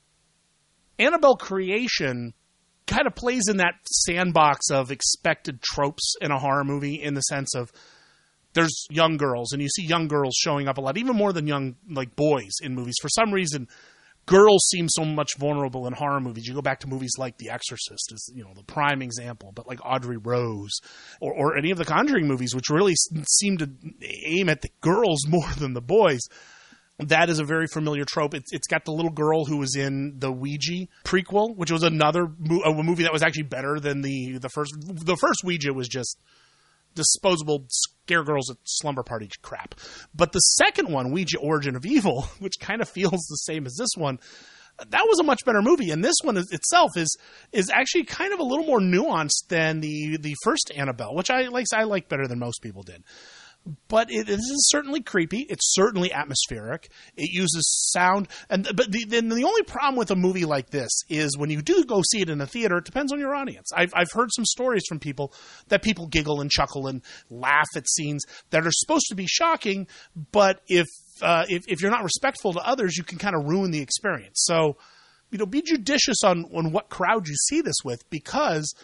Annabelle Creation kind of plays in that sandbox of expected tropes in a horror movie, in the sense of there's young girls, and you see young girls showing up a lot, even more than young like boys in movies. For some reason, girls seem so much vulnerable in horror movies. You go back to movies like The Exorcist is, you know, the prime example, but like Audrey Rose or, or any of the Conjuring movies, which really seem to aim at the girls more than the boys. That is a very familiar trope. It's, it's got the little girl who was in the Ouija prequel, which was another mo- a movie that was actually better than the, the first. The first Ouija was just disposable scare girls at slumber party crap. But the second one, Ouija Origin of Evil, which kind of feels the same as this one, that was a much better movie. And this one is, itself is is actually kind of a little more nuanced than the the first Annabelle, which I like I like better than most people did. But it, it is certainly creepy. It's certainly atmospheric. It uses sound. And but the, then the only problem with a movie like this is when you do go see it in a theater, it depends on your audience. I've, I've heard some stories from people that people giggle and chuckle and laugh at scenes that are supposed to be shocking, but if uh, if, if you're not respectful to others, you can kind of ruin the experience. So, you know, be judicious on, on what crowd you see this with, because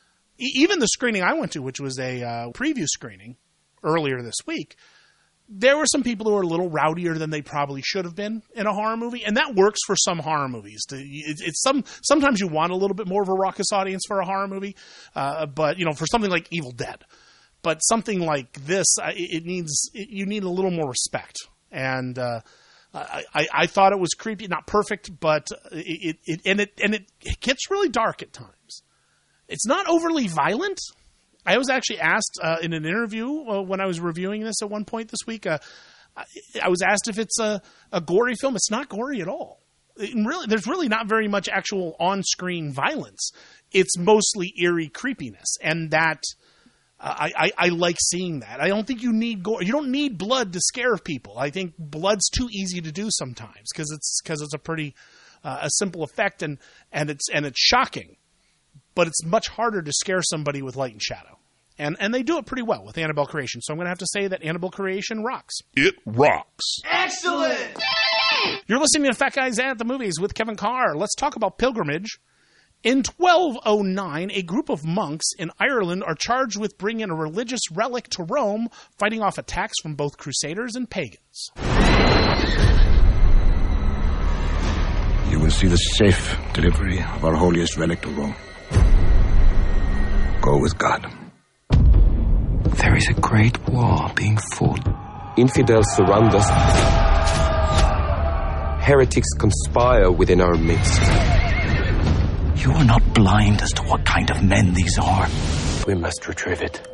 even the screening I went to, which was a uh, preview screening earlier this week, there were some people who were a little rowdier than they probably should have been in a horror movie, and that works for some horror movies. It's, it's some sometimes you want a little bit more of a raucous audience for a horror movie, uh, but you know, for something like Evil Dead, but something like this, it needs it, you need a little more respect. And uh, I, I, I thought it was creepy, not perfect, but it, it and it and it, it gets really dark at times. It's not overly violent. I was actually asked uh, in an interview uh, when I was reviewing this at one point this week, uh, I, I was asked if it's a, a gory film. It's not gory at all. It really, there's really not very much actual on-screen violence. It's mostly eerie creepiness, and that uh, I, I, I like seeing that. I don't think you need gore. You don't need blood to scare people. I think blood's too easy to do sometimes because it's because it's a pretty uh, a simple effect, and and it's and it's shocking. But it's much harder to scare somebody with light and shadow. And and they do it pretty well with Annabelle Creation. So I'm going to have to say that Annabelle Creation rocks. It rocks. Excellent! You're listening to Fat Guys at the Movies with Kevin Carr. Let's talk about pilgrimage. In twelve oh nine, a group of monks in Ireland are charged with bringing a religious relic to Rome, fighting off attacks from both crusaders and pagans. You will see the safe delivery of our holiest relic to Rome. Go with God. There is a great war being fought. Infidels surround us. Heretics conspire within our midst. You are not blind as to what kind of men these are. We must retrieve it.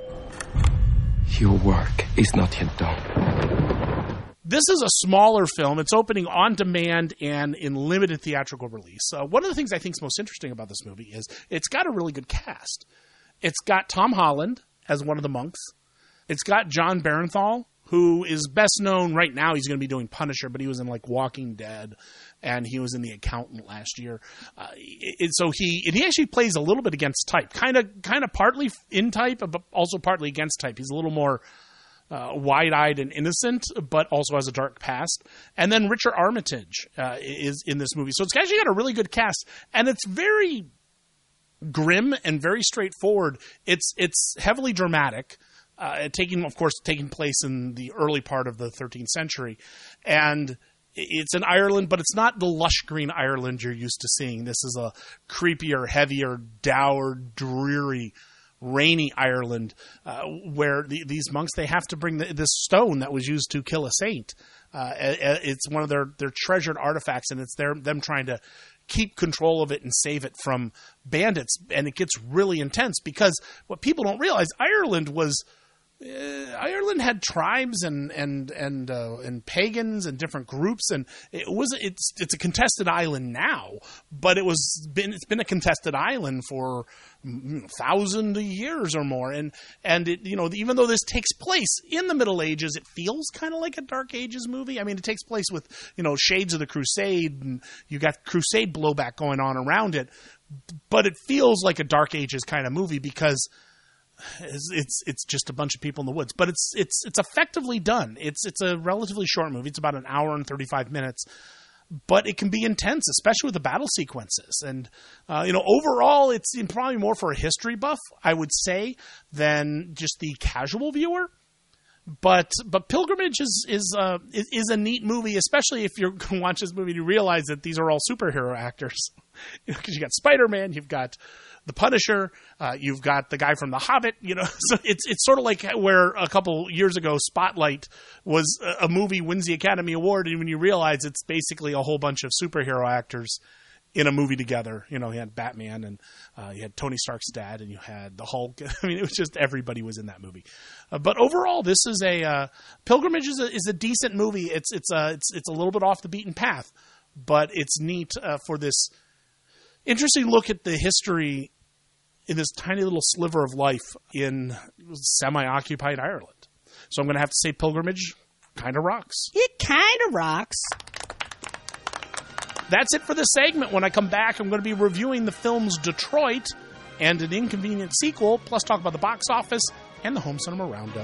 Your work is not yet done. This is a smaller film. It's opening on demand and in limited theatrical release. Uh, one of the things I think is most interesting about this movie is it's got a really good cast. It's got Tom Holland as one of the monks. It's got John Barenthal, who is best known right now. He's going to be doing Punisher, but he was in like Walking Dead, and he was in The Accountant last year. Uh, it, so he and he actually plays a little bit against type, kind of kind of partly in type, but also partly against type. He's a little more uh, wide-eyed and innocent, but also has a dark past. And then Richard Armitage uh, is in this movie, so it's actually got a really good cast, and it's very grim and very straightforward. It's it's heavily dramatic. Uh, taking, of course, taking place in the early part of the thirteenth century. And it's in Ireland, but it's not the lush green Ireland you're used to seeing. This is a creepier, heavier, dour, dreary, rainy Ireland uh, where the, these monks, they have to bring the, this stone that was used to kill a saint. Uh, it's one of their, their treasured artifacts, and it's their, them trying to keep control of it and save it from bandits. And it gets really intense because what people don't realize, Ireland was... Uh, Ireland had tribes and and and uh, and pagans and different groups, and it was it's it's a contested island now, but it was been it's been a contested island for a thousand years or more, and and it, you know, even though this takes place in the Middle Ages, it feels kind of like a Dark Ages movie. I mean, it takes place with, you know, shades of the Crusade, and you got Crusade blowback going on around it, but it feels like a Dark Ages kind of movie because It's, it's it's just a bunch of people in the woods, but it's it's it's effectively done. It's it's a relatively short movie. It's about an hour and thirty-five minutes, but it can be intense, especially with the battle sequences. And uh, you know, overall, it's probably more for a history buff, I would say, than just the casual viewer. But but Pilgrimage is is uh, is, is a neat movie, especially if you're going to watch this movie to realize that these are all superhero actors. Because you got Spider-Man, you've got the Punisher, uh, you've got the guy from The Hobbit. You know, so it's it's sort of like where a couple years ago Spotlight was a, a movie wins the Academy Award, and when you realize it's basically a whole bunch of superhero actors in a movie together. You know, you had Batman, and uh, you had Tony Stark's dad, and you had the Hulk. I mean, it was just everybody was in that movie. Uh, but overall, this is a uh, Pilgrimage is a, is a decent movie. It's it's a it's it's a little bit off the beaten path, but it's neat uh, for this interesting look at the history in this tiny little sliver of life in semi-occupied Ireland. So I'm going to have to say Pilgrimage kind of rocks. It kind of rocks. That's it for this segment. When I come back, I'm going to be reviewing the films Detroit and An Inconvenient Sequel, plus talk about the box office and the home cinema roundup.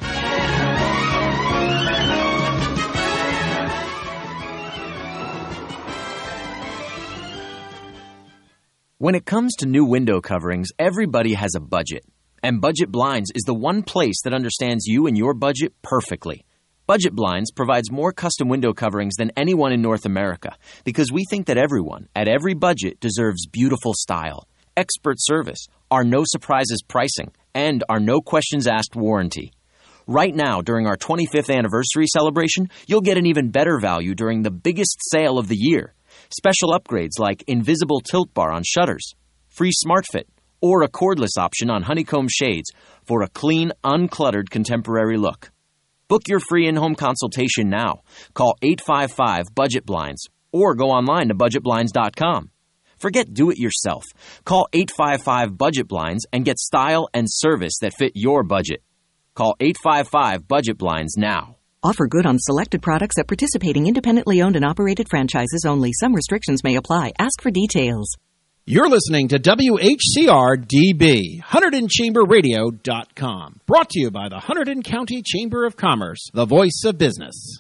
When it comes to new window coverings, everybody has a budget. And Budget Blinds is the one place that understands you and your budget perfectly. Budget Blinds provides more custom window coverings than anyone in North America because we think that everyone, at every budget, deserves beautiful style, expert service, our no-surprises pricing, and our no-questions-asked warranty. Right now, during our twenty-fifth anniversary celebration, you'll get an even better value during the biggest sale of the year. Special upgrades like invisible tilt bar on shutters, free smart fit, or a cordless option on honeycomb shades for a clean, uncluttered contemporary look. Book your free in-home consultation now. Call eight five five budget blinds or go online to budget blinds dot com. Forget do-it-yourself. Call eight five five budget blinds and get style and service that fit your budget. Call eight five five budget blinds now. Offer good on selected products at participating independently owned and operated franchises only. Some restrictions may apply. Ask for details. You're listening to W H C R D B, Hunterdon Chamber Radio dot com. Brought to you by the Hunterdon County Chamber of Commerce, the voice of business.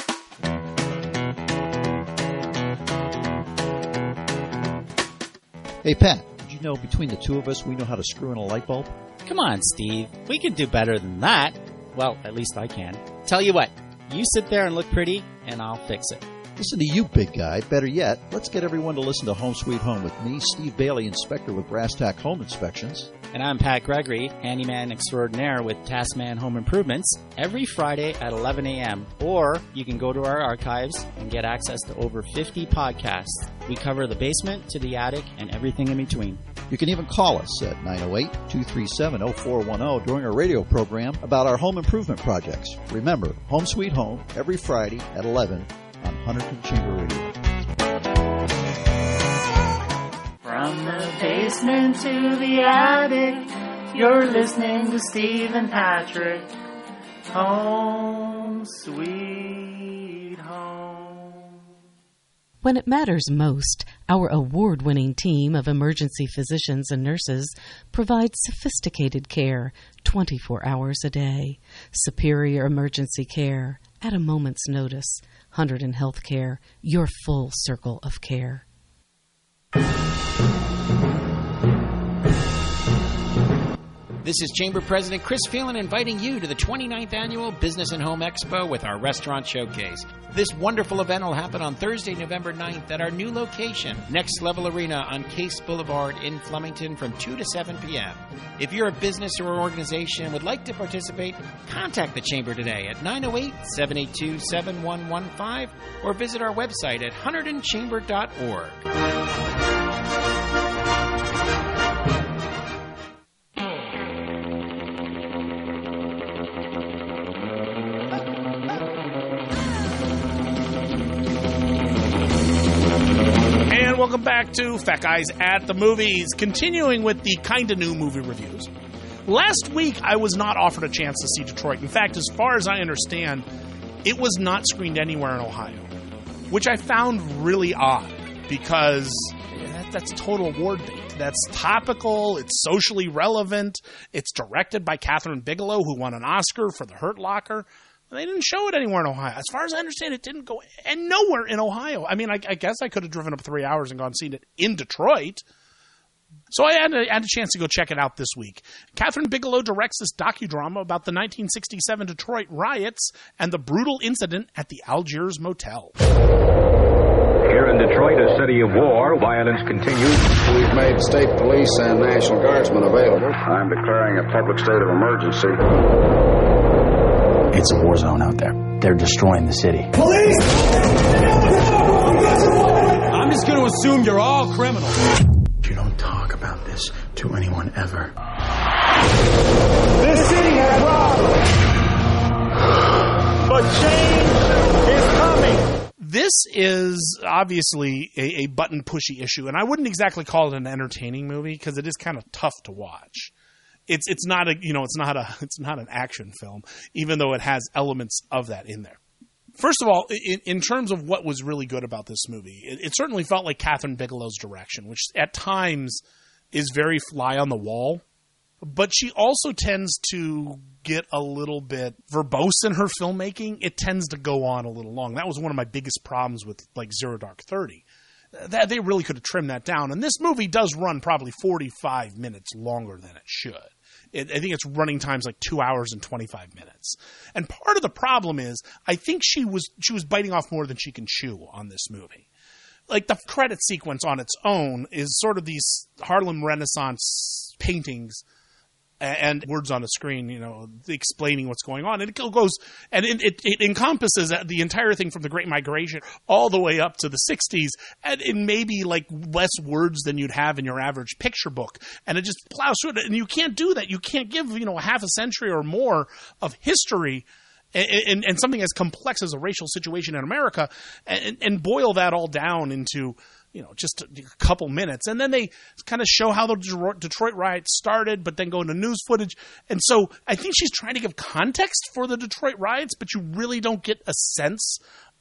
Hey, Pat, did you know between the two of us we know how to screw in a light bulb? Come on, Steve. We can do better than that. Well, at least I can. Tell you what, you sit there and look pretty, and I'll fix it. Listen to you, big guy. Better yet, let's get everyone to listen to Home Sweet Home with me, Steve Bailey, inspector with Brass Tack Home Inspections. And I'm Pat Gregory, handyman extraordinaire with Taskman Home Improvements, every Friday at eleven a.m. Or you can go to our archives and get access to over fifty podcasts. We cover the basement to the attic and everything in between. You can even call us at nine oh eight, two three seven, oh four one oh during our radio program about our home improvement projects. Remember, Home Sweet Home, every Friday at eleven on Hunterdon Chamber Radio. From the basement to the attic, you're listening to Steve and Patrick. Home Sweet Home. When it matters most, our award-winning team of emergency physicians and nurses provides sophisticated care twenty-four hours a day. Superior emergency care at a moment's notice. Hunterdon Healthcare, your full circle of care. This is Chamber President Chris Phelan inviting you to the twenty-ninth Annual Business and Home Expo with our Restaurant Showcase. This wonderful event will happen on Thursday, November ninth at our new location, Next Level Arena on Case Boulevard in Flemington from two to seven p.m. If you're a business or organization and would like to participate, contact the Chamber today at nine oh eight, seven eight two, seven one one five or visit our website at hunterdon chamber dot org. Welcome back to Fat Guys at the Movies, continuing with the kind of new movie reviews. Last week, I was not offered a chance to see Detroit. In fact, as far as I understand, it was not screened anywhere in Ohio, which I found really odd because that, that's total award bait. That's topical, it's socially relevant, it's directed by Catherine Bigelow, who won an Oscar for The Hurt Locker. They didn't show it anywhere in Ohio. As far as I understand, it didn't go and nowhere in Ohio. I mean, I, I guess I could have driven up three hours and gone and seen it in Detroit. So I had a, had a chance to go check it out this week. Catherine Bigelow directs this docudrama about the nineteen sixty-seven Detroit riots and the brutal incident at the Algiers Motel. Here in Detroit, a city of war, violence continues. We've made state police and National Guardsmen available. I'm declaring a public state of emergency. It's a war zone out there. They're destroying the city. Police! I'm just going to assume you're all criminals. You don't talk about this to anyone ever. This city has problems, but change is coming. This is obviously a, a button-pushy issue, and I wouldn't exactly call it an entertaining movie because it is kind of tough to watch. It's it's not a you know it's not a it's not an action film, even though it has elements of that in there. First of all, in, in terms of what was really good about this movie, it, it certainly felt like Catherine Bigelow's direction, which at times is very fly on the wall, but she also tends to get a little bit verbose in her filmmaking. It tends to go on a little long. That was one of my biggest problems with like Zero Dark Thirty. That they really could have trimmed that down, and this movie does run probably forty-five minutes longer than it should. It, I think its running time's like two hours and twenty-five minutes. And part of the problem is, I think she was she was biting off more than she can chew on this movie. Like, the credit sequence on its own is sort of these Harlem Renaissance paintings and words on the screen, you know, explaining what's going on. And it goes, and it, it, it encompasses the entire thing from the Great Migration all the way up to the sixties, and in maybe like less words than you'd have in your average picture book. And it just plows through it. And you can't do that. You can't give, you know, half a century or more of history and, and, and something as complex as a racial situation in America and, and boil that all down into, you know, just a couple minutes. And then they kind of show how the Detroit riots started, but then go into news footage. And so I think she's trying to give context for the Detroit riots, but you really don't get a sense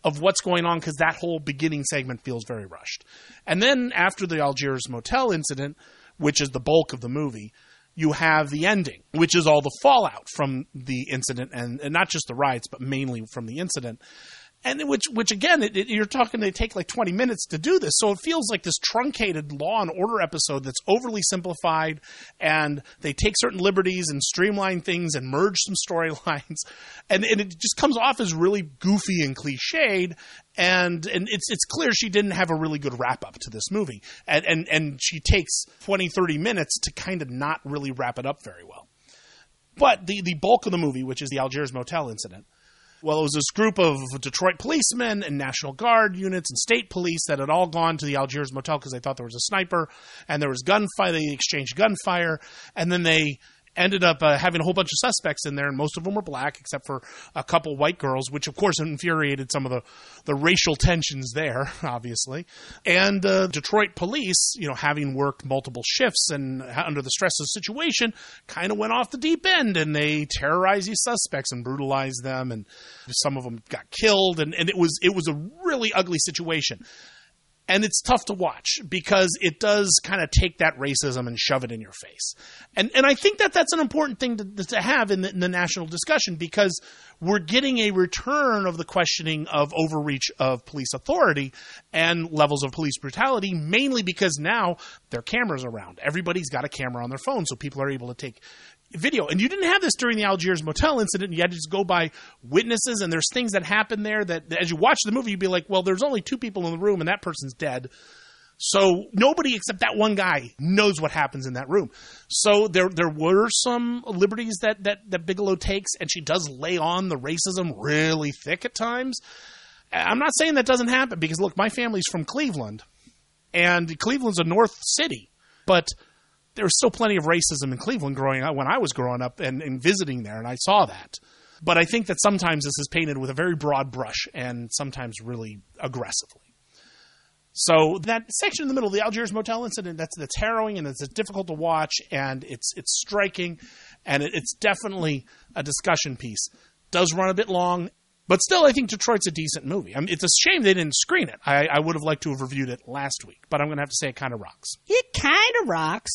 of what's going on because that whole beginning segment feels very rushed. And then after the Algiers Motel incident, which is the bulk of the movie, you have the ending, which is all the fallout from the incident, and, and not just the riots, but mainly from the incident. And which, which again, it, it, you're talking, they take like twenty minutes to do this. So it feels like this truncated Law and Order episode that's overly simplified, and they take certain liberties and streamline things and merge some storylines. And, and it just comes off as really goofy and cliched. And, and it's, it's clear she didn't have a really good wrap up to this movie. And, and, and she takes twenty, thirty minutes to kind of not really wrap it up very well. But the, the bulk of the movie, which is the Algiers Motel incident, well, it was this group of Detroit policemen and National Guard units and state police that had all gone to the Algiers Motel because they thought there was a sniper, and there was gunfire. They exchanged gunfire, and then they ended up uh, having a whole bunch of suspects in there, and most of them were black, except for a couple white girls, which, of course, infuriated some of the, the racial tensions there, obviously. And uh, Detroit police, you know, having worked multiple shifts and under the stress of the situation, kind of went off the deep end, and they terrorized these suspects and brutalized them, and some of them got killed, and, and it was it was a really ugly situation. And it's tough to watch because it does kind of take that racism and shove it in your face. And and I think that that's an important thing to, to have in the, in the national discussion, because we're getting a return of the questioning of overreach of police authority and levels of police brutality, mainly because now there are cameras around. Everybody's got a camera on their phone, so people are able to take video. And you didn't have this during the Algiers Motel incident. You had to just go by witnesses, and there's things that happen there that, that as you watch the movie, you'd be like, well, there's only two people in the room and that person's dead. So nobody except that one guy knows what happens in that room. So there there were some liberties that, that, that Bigelow takes, and she does lay on the racism really thick at times. I'm not saying that doesn't happen, because look, my family's from Cleveland, and Cleveland's a north city, but there was still plenty of racism in Cleveland growing up when I was growing up and, and visiting there, and I saw that. But I think that sometimes this is painted with a very broad brush and sometimes really aggressively. So that section in the middle of the Algiers Motel incident, that's that's harrowing, and it's, it's difficult to watch, and it's it's striking, and it, it's definitely a discussion piece. Does run a bit long, but still I think Detroit's a decent movie. I mean, it's a shame they didn't screen it. I, I would have liked to have reviewed it last week, but I'm going to have to say it kind of rocks. It kind of rocks.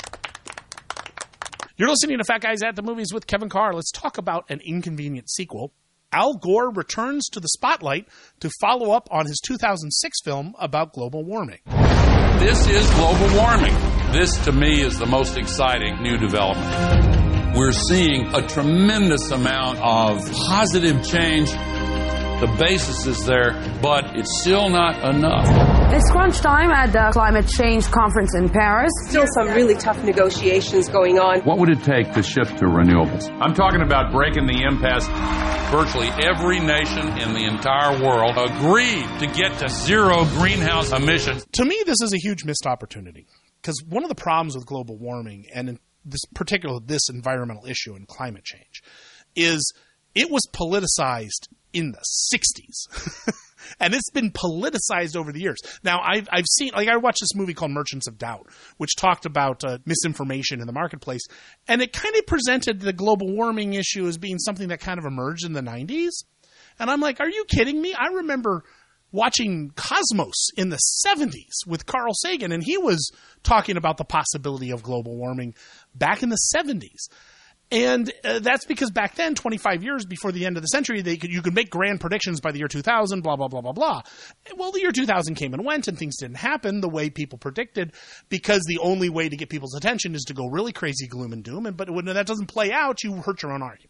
You're listening to Fat Guys at the Movies with Kevin Carr. Let's talk about an inconvenient sequel. Al Gore returns to the spotlight to follow up on his two thousand six film about global warming. This is global warming. This, to me, is the most exciting new development. We're seeing a tremendous amount of positive change. The basis is there, but it's still not enough. It's crunch time at the climate change conference in Paris. Still some really tough negotiations going on. What would it take to shift to renewables? I'm talking about breaking the impasse. Virtually every nation in the entire world agreed to get to zero greenhouse emissions. To me, this is a huge missed opportunity, because one of the problems with global warming, and in this particular this environmental issue and climate change, is it was politicized in the sixties. And it's been politicized over the years. Now, I've, I've seen, like, I watched this movie called Merchants of Doubt, which talked about uh, misinformation in the marketplace. And it kind of presented the global warming issue as being something that kind of emerged in the nineties. And I'm like, are you kidding me? I remember watching Cosmos in the seventies with Carl Sagan, and he was talking about the possibility of global warming back in the seventies. And uh, that's because back then, twenty-five years before the end of the century, they could, you could make grand predictions by the year two thousand, blah, blah, blah, blah, blah. Well, the year two thousand came and went, and things didn't happen the way people predicted, because the only way to get people's attention is to go really crazy gloom and doom. And but when that doesn't play out, you hurt your own argument.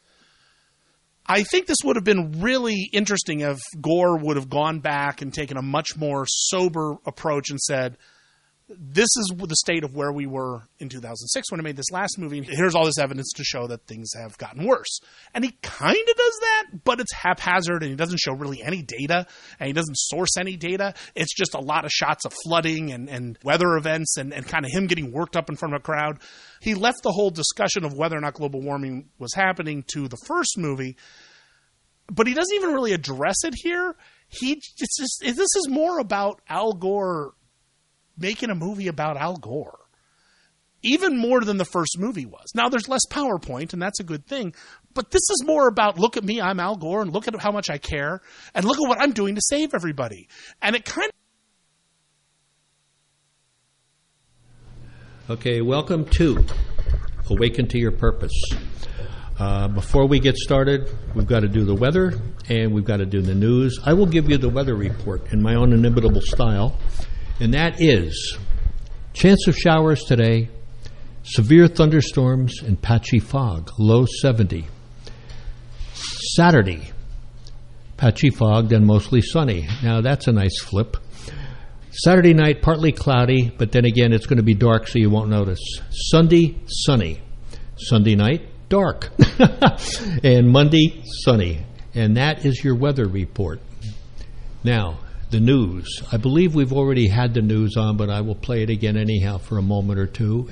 I think this would have been really interesting if Gore would have gone back and taken a much more sober approach and said, this is the state of where we were in two thousand six when I made this last movie. And here's all this evidence to show that things have gotten worse. And he kind of does that, but it's haphazard, and he doesn't show really any data, and he doesn't source any data. It's just a lot of shots of flooding and, and weather events and, and kind of him getting worked up in front of a crowd. He left the whole discussion of whether or not global warming was happening to the first movie, but he doesn't even really address it here. He it's just, this is more about Al Gore making a movie about Al Gore. even more than the first movie was. Now, there's less PowerPoint, and that's a good thing, but this is more about, look at me, I'm Al Gore, and look at how much I care, and look at what I'm doing to save everybody. And it kind of... Okay, welcome to Awaken to Your Purpose. Uh, before we get started, we've got to do the weather, and we've got to do the news. I will give you the weather report in my own inimitable style, and that is chance of showers today, severe thunderstorms, and patchy fog, low seventy. Saturday, patchy fog, then mostly sunny. Now, that's a nice flip. Saturday night, partly cloudy, but then again, it's going to be dark, so you won't notice. Sunday, sunny. Sunday night, dark. And Monday, sunny. And that is your weather report. Now, the news. I believe we've already had the news on, but I will play it again anyhow for a moment or two.